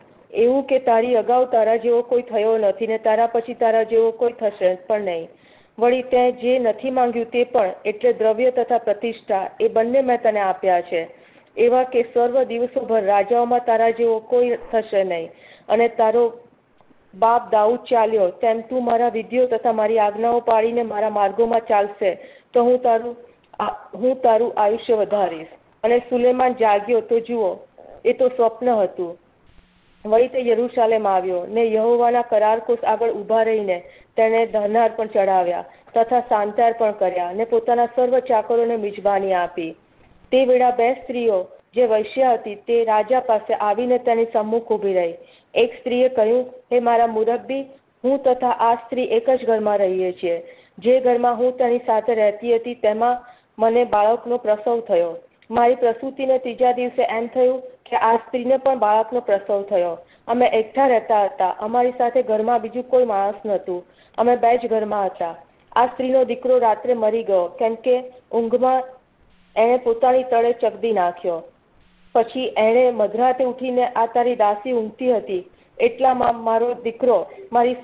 એવું કે તારી અગાઉ તારા જેવો કોઈ થયો નથી ને તારા પછી તારા જેવો કોઈ થશે પણ નહીં. વળી તે જે નથી માંગ્યું તે પણ, એટલે દ્રવ્ય તથા પ્રતિષ્ઠા, એ બંને મેં તને આપ્યા છે, એવા કે સર્વ દિવસોભર રાજાઓમાં તારા જેવો કોઈ થશે નહીં. અને તારો બાપ દાઉદ ચાલ્યો તેમ તું મારા વિધિઓ તથા મારી આજ્ઞાઓ પાળીને મારા માર્ગોમાં ચાલશે તો હું તારું આયુષ્ય વધારીશ. અને સુલેમાન જાગ્યો તો જુઓ, એ તો સ્વપ્ન હતું. વળી તે યરૂશાલેમ આવ્યો ને યહોવાના કરારકોષ આગળ ઊભા રહીને તેણે દહનાર પણ ચડાવ્યા તથા શાંતાર પણ કર્યા ને પોતાના સર્વ ચાકરોને મિજબાની આપી. તે વેળા 2 સ્ત્રીઓ જે વૈશ્યા હતી તે રાજા પાસે આવીને તેની સમ્મુખ ઊભી રહી. એક સ્ત્રીએ કહ્યું, હે મારા મુરબ્બી, હું તથા આ સ્ત્રી એક જ ઘરમાં રહીએ છીએ. જે ઘરમાં હું તેની સાથે રહેતી હતી તેમાં મને બાળકનો પ્રસવ થયો. મારી પ્રસૂતિને 3જા દિવસે એમ થયું કે આ સ્ત્રીને પણ બાળકનો પ્રસવ થયો. અમે એકઠા રહેતા હતા. અમારી સાથે ઘરમાં બીજું કોઈ માણસ નહોતું. અમે 2 જ ઘરમાં હતા. આ સ્ત્રીનો દીકરો રાત્રે મરી ગયો, કેમ કે ઊંઘમાં એણે પોતાની તળે ચગદી નાખ્યો. પછી એણે મધરાતે ઉઠીને આ તારી દાસી ઊંઘતી હતી એટલામાં મારો દીકરો મારી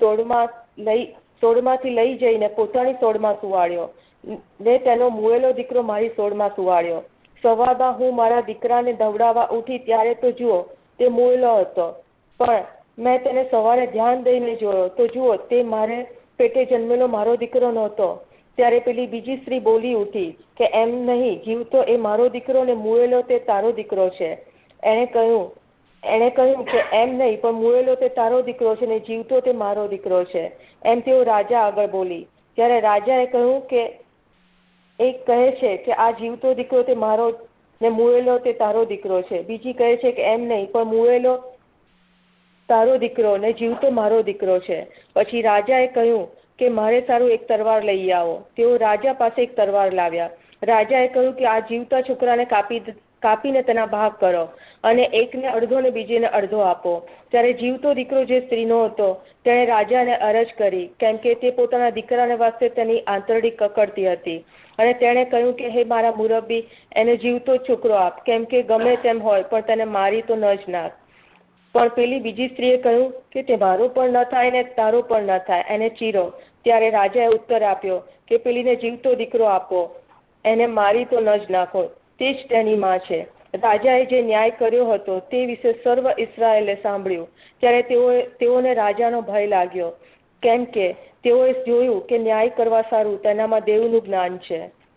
સોળમાંથી લઈ જઈને પોતાની સોળમાં સુવાડ્યો ને તેનો મુએલો દીકરો મારી સોળમાં સુવાડ્યો. સવારમાં હું મારા દીકરાને દવડાવવા ઉઠી ત્યારે તો જુઓ, તે મુએલો હતો. પણ મેં તેને સવારે ધ્યાન દઈને જોયો તો જુઓ, તે મારે પેટે જન્મેલો મારો દીકરો નહોતો. ત્યારે પેલી બીજી સ્ત્રી બોલી ઉઠી કે એમ નહીં, જીવતો એ મારો દીકરો ને મુએલો તે તારો દીકરો છે. એણે કહ્યું કે એમ નહીં, પણ મુએલો તે તારો દીકરો છે ને જીવતો તે મારો દીકરો છે. એમ તેઓ રાજા આગળ બોલી. ત્યારે રાજાએ કહ્યું કે એક કહે છે કે આ જીવતો દીકરો તે મારો ને મુએલો તે તારો દીકરો છે. બીજી કહે છે કે એમ નહીં, પણ મુએલો તારો દીકરો ને જીવતો મારો દીકરો છે. પછી રાજાએ કહ્યું કે મારે સારું એક તરવાર લઈ આવો. તેઓ રાજા પાસે એક તરવાર લાવ્યા. રાજાએ કહ્યું કે આ જીવતા છોકરાને કાપીને તેના ભાગ કરો અને એકને અડધો ને બીજીને અડધો આપો. ત્યારે જીવતો દીકરો જે સ્ત્રીનો હતો તેણે રાજાને અરજ કરી, કેમ કે તે પોતાના દીકરાને વાસ્તે તેની આંતરડી કકડતી હતી. અને તેણે કહ્યું કે હે મારા મુરબ્બી, એને જીવતો છોકરો આપ, કેમ કે ગમે તેમ હોય પણ તેને મારી તો ન જ નાખ. પણ પેલી બીજી સ્ત્રીએ કહ્યું કે તે મારો પણ ન થાય ને તારો પણ ન થાય, એને ચીરો. ત્યારે રાજાએ ઉત્તર આપ્યો કે પેલીને જીવતો દીકરો આપો, એને મારી તો ન જ નાખો, તે જ તેની માં છે. રાજાએ જે ન્યાય કર્યો હતો તે વિશે સર્વ ઇસ્રાએલે સાંભળ્યું. ત્યારે તેઓને રાજાનો ભય લાગ્યો, કેમ કે તેઓએ જોયું કે ન્યાય કરવા સારું તેનામાં દેવનું જ્ઞાન છે.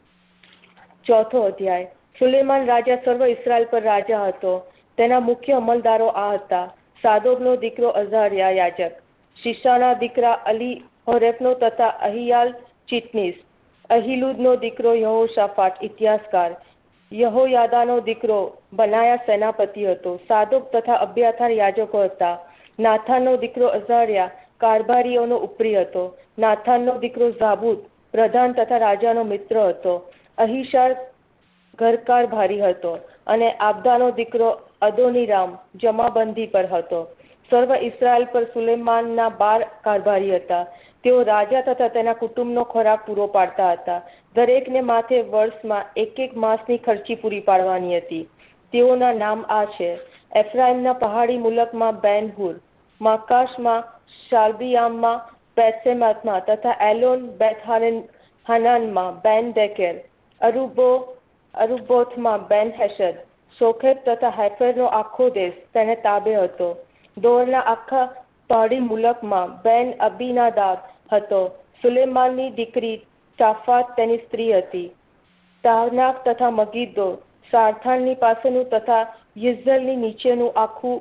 4થો અધ્યાય. સુલેમાન રાજા સર્વ ઇસ્રાએલ પર રાજા હતો. તેના મુખ્ય અમલદારો આ હતા: સાદોકનો દીકરો અઝારિયા યાજક, શિશાના દીકરા અલી હોરેફનો તથા અહિયાલ ચિટનીસ, અહિલુદનો દીકરો યહોશાફાટ ઇતિહાસકાર, યહોયાદાનો દીકરો બનાયા સેનાપતિ હતો. સાદોક તથા અબ્યાથાર યાજકો હતા. નાથાનનો દીકરો અઝારિયા કારભારીઓનો ઉપરી હતો. નાથાનનો દીકરો ઝાબુદ પ્રધાન તથા રાજાનો મિત્ર હતો. અહિશાર ઘરકાર ભારી હતો. અને આબદાનો દીકરો અદોનીરામ જમાબંધી પર હતો. સર્વ ઇસ્રાએલ પર સુલેમાનના 12 કારભારી હતા. તેઓ રાજા તથા તેના કુટુંબનો ખોરાક પૂરો પાડતા હતા. દરેકને માથે વર્ષમાં 1 માસની ખર્ચી પૂરી પાડવાની હતી. તેઓના નામ આ છે: એફ્રાઈમના પહાડી મુલકમાં બેન-હુર, માકાશમાં, શાલ્બિયામમાં, બેતશેમેશમાં તથા એલોન બેથ-હાનાનમાં બેન-દેકેર, અરુબ્બોથમાં બેન-હેશદ, સોખેત તથા હેફેરનો આખો દેશ તેને તાબે હતો. દોરના આખા પહાડી મુલકમાં બેન અબીનાદાબ હતો. સુલેમાનની દીકરી ચાફાત તેની સ્ત્રી હતી. તાહનાક તથા મગિદ્દો, સારથાનની પાસેનું તથા યિઝ્રેલની નીચેનું આખું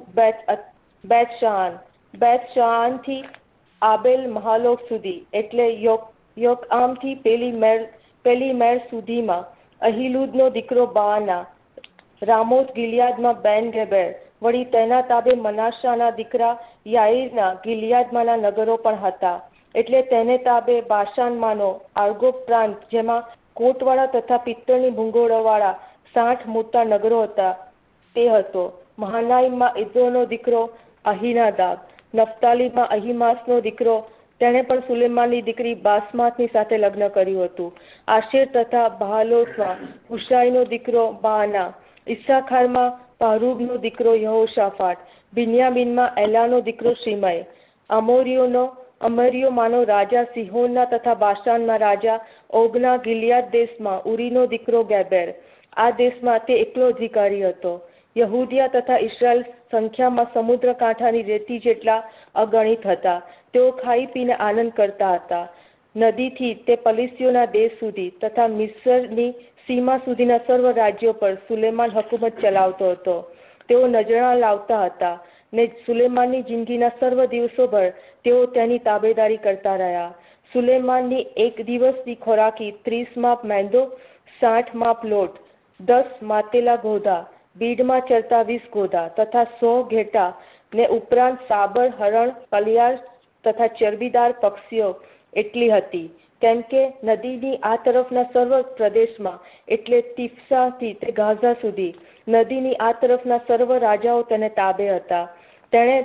બેત-શાઆનથી આબેલ મહાલોક સુધી, એટલે યોકઆમથી પેલી મેર સુધીમાં. અહિલુદનો દીકરો બાના, રામોત ગિલિયાદમાં બેન-ગેબર. વળી તેના તાબે મનાશાના દીકરા યાઈરના ગિલિયાદમાંના નગરો પણ હતા. એટલે તેને તાબે બાશાનમાંનો આર્ગોબ પ્રાંત, જેમાં કોટવાળા તથા પિત્તળની ભૂંગળોવાળા 60 મોટા નગરો હતા તે હતો. મહાનાઈમમાં ઇદ્દોનો દીકરો અહિનાદાબ. નફતાલીમાં અહિમાસનો દીકરો, તેણે પણ સુલેમાનની દીકરી બાસમાતની સાથે લગ્ન કર્યું હતું. આશેર તથા બહાલોતમાં હુશાઈનો દીકરો બાના. ઇસ્સાખારમાં પારૂગનો દીકરો યહોશાફાટ. બિન્યામીનમાં એલાનો દીકરો શિમય. અમોરીઓનો અમરીયોમાંનો રાજા સિહોનના તથા બાશાનના રાજા ઓગના ગિલિયાદ દેશમાં ઉરીનો દીકરો ગેબર. આ દેશમાં તે એકલો અધિકારી હતો. યહૂદિયા તથા ઇસ્રાએલ સંખ્યામાં સમુદ્ર કાંઠાની રેતી જેટલા અગણિત હતા. તેઓ ખાઈ પીને આનંદ કરતા હતા. નદીથી તે પલિસ્તીઓના દેશ સુધી તથા મિસ્રની સીમા સુધીના સર્વ રાજ્યો પર સુલેમાન હકુમત ચલાવતો હતો. તેઓ નજરાણા લાવતા હતા ને સુલેમાનની જિંદગીના સર્વ દિવસોભર તેઓ તેની તાબેદારી કરતા રહ્યા. સુલેમાનની એક દિવસની ખોરાકી 30 માપ મેંદો, 60 માપ લોટ, 10 માતેલા ઘોડા, બીડમાં ચરતા 20 ઘોડા તથા 100 ઘેટા ને ઉપરાંત સાબર, હરણ, કલિયાર તથા ચરબીદાર પક્ષીઓ એટલી હતી. કેમ કે નદીની આ તરફના સર્વ પ્રદેશમાં એટલે તિફસાથી તે ગાઝા સુધી નદીની આ તરફના સર્વ રાજાઓ તેને તાબે હતા. તેને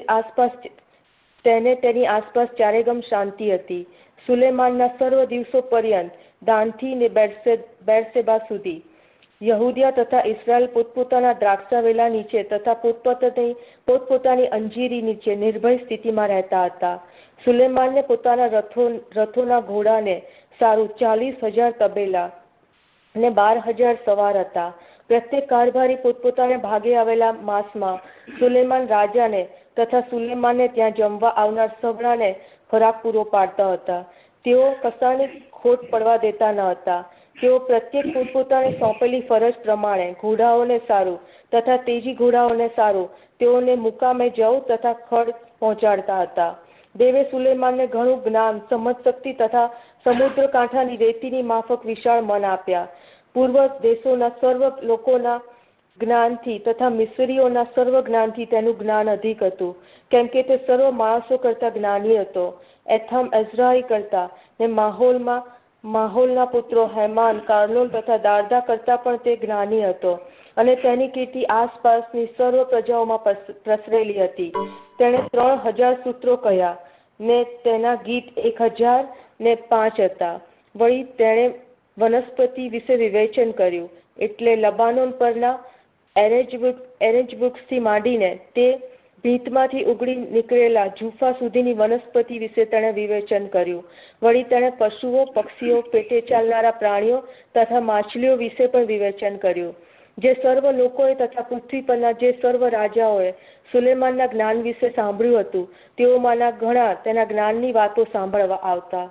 તેની આસપાસ ચારેગમ શાંતિ હતી. સુલેમાનના સર્વ દિવસો પર્યંત દાનથી ને બેરસેબા સુધી યહૂદિયા તથા ઇસ્રાએલ પોતપોતાના દ્રાક્ષા વેલા નીચે તથા પોતપોતાની અંજીરી નીચે નિર્ભય સ્થિતિમાં રહેતા હતા. સુલેમાનને પોતાના રથોના ઘોડાને સારું 40,000 તબેલા ને 12,000 સવાર હતા. પ્રત્યેક કારભારી પોતપોતાને ભાગે આવેલા માસમાં સુલેમાન રાજાને તથા સુલેમાનને ત્યાં જમવા આવનાર સભરાને ખોરાક પૂરો પાડતા હતા. તેઓ કશાની ખોટ પડવા દેતા ન હતા. તેઓ પ્રત્યેક પોતપોતાની સોંપેલી ફરજ પ્રમાણે ઘોડાઓને સારું તથા તેજી ઘોડાઓને સારું તેઓને મુકામે જવ તથા ખડ પહોંચાડતા હતા. દેવે સુલેમાનને ઘણું જ્ઞાન, સમજશક્તિ તથા સમુદ્ર કાંઠાની રેતીની માફક વિશાળ મન આપ્યા. પૂર્વ દેશોના સર્વ લોકોના જ્ઞાનથી તથા મિસ્રીઓના સર્વ જ્ઞાનથી તેનું જ્ઞાન અધિક હતું. કેમ કે તે સર્વ માણસો કરતા જ્ઞાની હતો. એથમ એઝરાઈ કરતા ને માહોલના પુત્રો હેમાન, કાર્લોન તથા દારદા કરતા પણ તે જ્ઞાની હતો. અને તેની કીર્તિ આસપાસની સર્વ પ્રજાઓમાં પ્રસરેલી હતી. તેણે 3,000 સૂત્રો કહ્યા ને તેના ગીત 1,005 હતા. વળી તેણે વનસ્પતિ વિશે વિવેચન કર્યું. એટલે લબાનોન પરના એરેન્જ વૃક્ષથી માંડીને તે ભીતમાંથી ઉગડી નીકળેલા જુફા સુધીની વનસ્પતિ વિશે તેણે વિવેચન કર્યું. વળી તેણે પશુઓ, પક્ષીઓ, પેટે ચાલનારા પ્રાણીઓ તથા માછલીઓ વિશે પણ વિવેચન કર્યું. જે સર્વ લોકોએ તથા પૃથ્વી પરના જે સર્વ રાજાઓએ સુલેમાનના જ્ઞાન વિશે સાંભળ્યું હતું તેઓમાંના ઘણા તેના જ્ઞાનની વાતો સાંભળવા આવતા.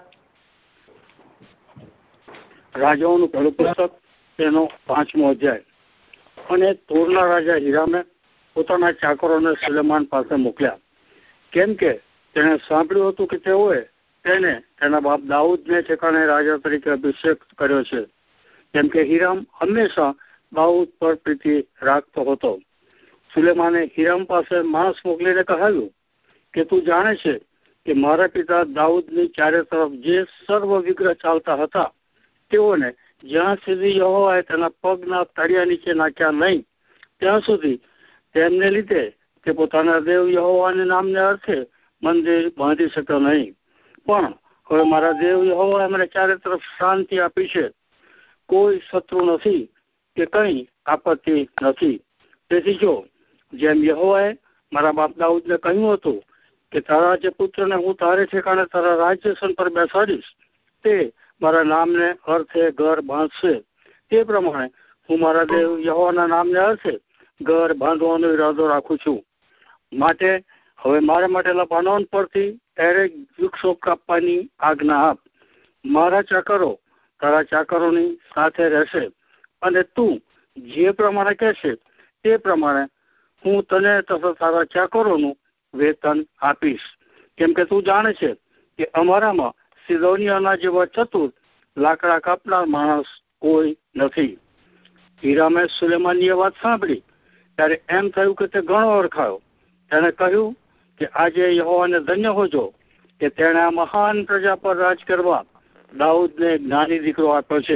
રાજાઓનું પહેલું પુસ્તક તેનો 5મો અધ્યાય. અને તોરના રાજા હીરામે પોતાના ચાકરોને સુલેમાન પાસે મોકલ્યા, કેમ કે તેણે સાંભળ્યું હતું કે તેઓએ તેને તેના બાપ દાઉદને ઠેકાણે રાજા તરીકે અભિષેક કર્યો છે. કેમ કે હીરામ હંમેશા દાઉદ પર પ્રીતિ રાખતો હતો. સુલેમાને હીરામ પાસે માણસ મોકલીને કહ્યું કે તું જાણે છે કે મારા પિતા દાઉદની ચારે તરફ જે સર્વ વિગ્રહ ચાલતા હતા તેઓને જ્યાં સુધી યહોવાએ તેના પગના તળિયા નીચે નાખ્યા નહીં ત્યાં સુધી તેમને લીધે તે પોતાના દેવ યહોવાના નામને અર્થે મંદિર બાંધી શક્યો નહીં. પણ હવે મારા દેવ યહોવાએ મને ચારે તરફ શાંતિ આપી છે. કોઈ શત્રુ નથી કે કઈ આપત્તિ નથી. તેથી જો જેમ યહોવાએ મારા બાપ દાઉદને કહ્યું હતું કે તારા જે પુત્રને હું તારે ઠેકાણે તારા રાજ્યસન પર બેસાડીશ તે મારા નામને અર્થે ઘર બાંધશે, તે પ્રમાણે હું મારા દેવ યહોવાના નામને અર્થે ઘર બાંધવાનો ઈરાદો રાખું છું. માટે હવે મારા માટે લબાનોન પરથી એરેજ વૃક્ષો કાપવાની આજ્ઞા આપ. મારા ચાકરો તારા ચાકરોની સાથે રહેશે અને તું જે પ્રમાણે કહેશે તે પ્રમાણે હું તને તથા તારા ચાકરોનું વેતન આપીશ. કેમ કે તું જાણે છે કે અમારામાં સિદોનિયાના જેવા ચતુર લાકડા કાપનાર માણસ કોઈ નથી. હીરામે સુલેમાનની વાત સાંભળી ત્યારે એમ થયું કે તે ઘણો ઓળખાયો. તેણે કહ્યું કે આજે યહોવાને ધન્ય હોજો કે તેણે આ મહાન પ્રજા પર રાજ કરવા દાઉદને જ્ઞાની દીકરો આપ્યો છે.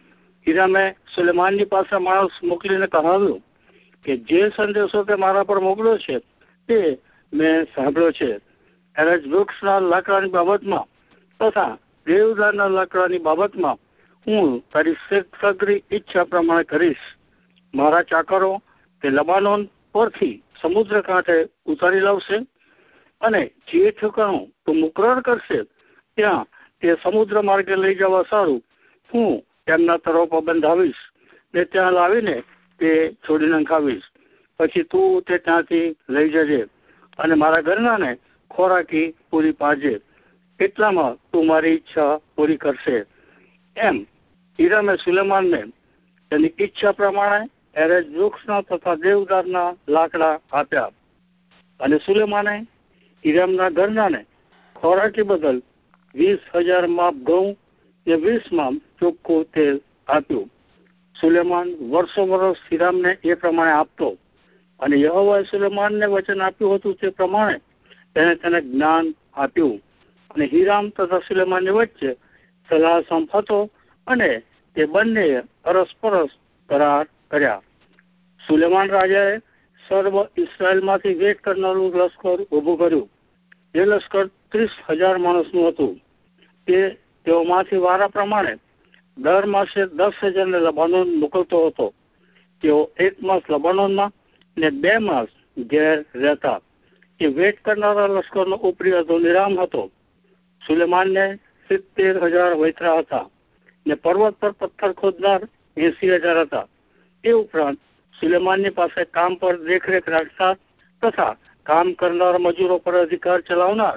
હીરામે સુલેમાનની પાસે માણસ મોકલીને કહ્યું કે જે સંદેશો તે મારા પર મોકલ્યો છે તે મેં સાંભળ્યો છે. એરેજ વૃક્ષના લાકડાની બાબતમાં તથા દેવદારના લાકડાની બાબતમાં હું તારી સગરી ઈચ્છા પ્રમાણે કરીશ. મારા ચાકરો તે લબાનોન પરથી સમુદ્ર કાંઠે ઉતારી લાવશે. અને જે ઠેકાણું તું મુકરર કરશે ત્યાં તે સમુદ્ર માર્ગે લઈ જવા સારું હું તેમના તરફ બંધાવીશ ને ત્યાં લાવીને તે છોડી નંખાવીશ. પછી તું તે ત્યાંથી લઈ જજે અને મારા ઘરનાને ખોરાકી પૂરી પાડજે. એટલામાં તું મારી ઈચ્છા પૂરી કરશે. એમ હીરામે સુલેમાનને તેની ઈચ્છા પ્રમાણે એરેજ વૃક્ષના તથા દેવદારના લાકડા આપ્યા. અને સુલેમાને હીરામના ઘરનાને ખોરાકી બદલ 20,000 માપ ઘઉં ને 20 માપ ચોખ્ખું તેલ આપ્યું. સુલેમાન વર્ષો વર્ષ હીરામને એ પ્રમાણે આપતો અને યહોવાએ સુલેમાનને વચન આપ્યું હતું તે પ્રમાણે તેને જ્ઞાન આપ્યું. અને હીરામ તથા સુલેમાનની વચ્ચે સલાહ સંમત અને તે બંને અરસપરસ કરાર કર્યા. સુલેમાન રાજાએ સર્વ ઇસ્રાયેલમાંથી વેટ કરનારું લશ્કર ઉભું કર્યું. એ લશ્કર 30,000 માણસનું હતું. તેઓમાંથી વારા પ્રમાણે દર માસે 10,000 ને લબાનોન મોકલતો હતો. તેઓ 1 માસ લબાનોનમાં ને 2 માસ ઘેર રહેતા. એ વેટ કરનારા લશ્કરનો ઉપરી અધોનિરામ હતો. સુલેમાનને 70,000 વૈતરા હતા ને પર્વત પર પથ્થર ખોદનાર 80,000 હતા. એ ઉપરાંત સુલેમાનની પાસે કામ પર દેખરેખ રાખતા તથા કામ કરનાર મજૂરો પર અધિકાર ચલાવનાર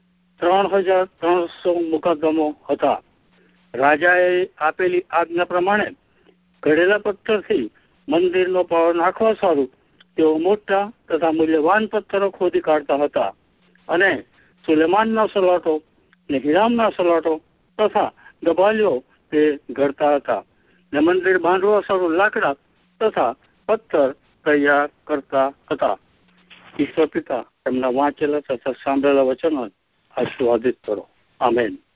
3,300 મુકદ્દમો હતા. રાજાએ આપેલી આજ્ઞા પ્રમાણે ઘડેલા પથ્થરથી મંદિરનો પાળો નાખવા સારું તેઓ મોટા તથા મૂલ્યવાન પથ્થરો ખોદી કાઢતા હતા. અને સુલેમાનના સલાટો ને હીરામના સલાટો તથા ગબાલીઓ તે ઘડતા હતા ને મંદિર બાંધવા સારું લાકડા તથા પથ્થર તૈયાર કરતા હતા. ઈશ્વર પિતા એમના વાંચેલા તથા સાંભળેલા વચનો આશીર્વાદિત કરો. આમેન.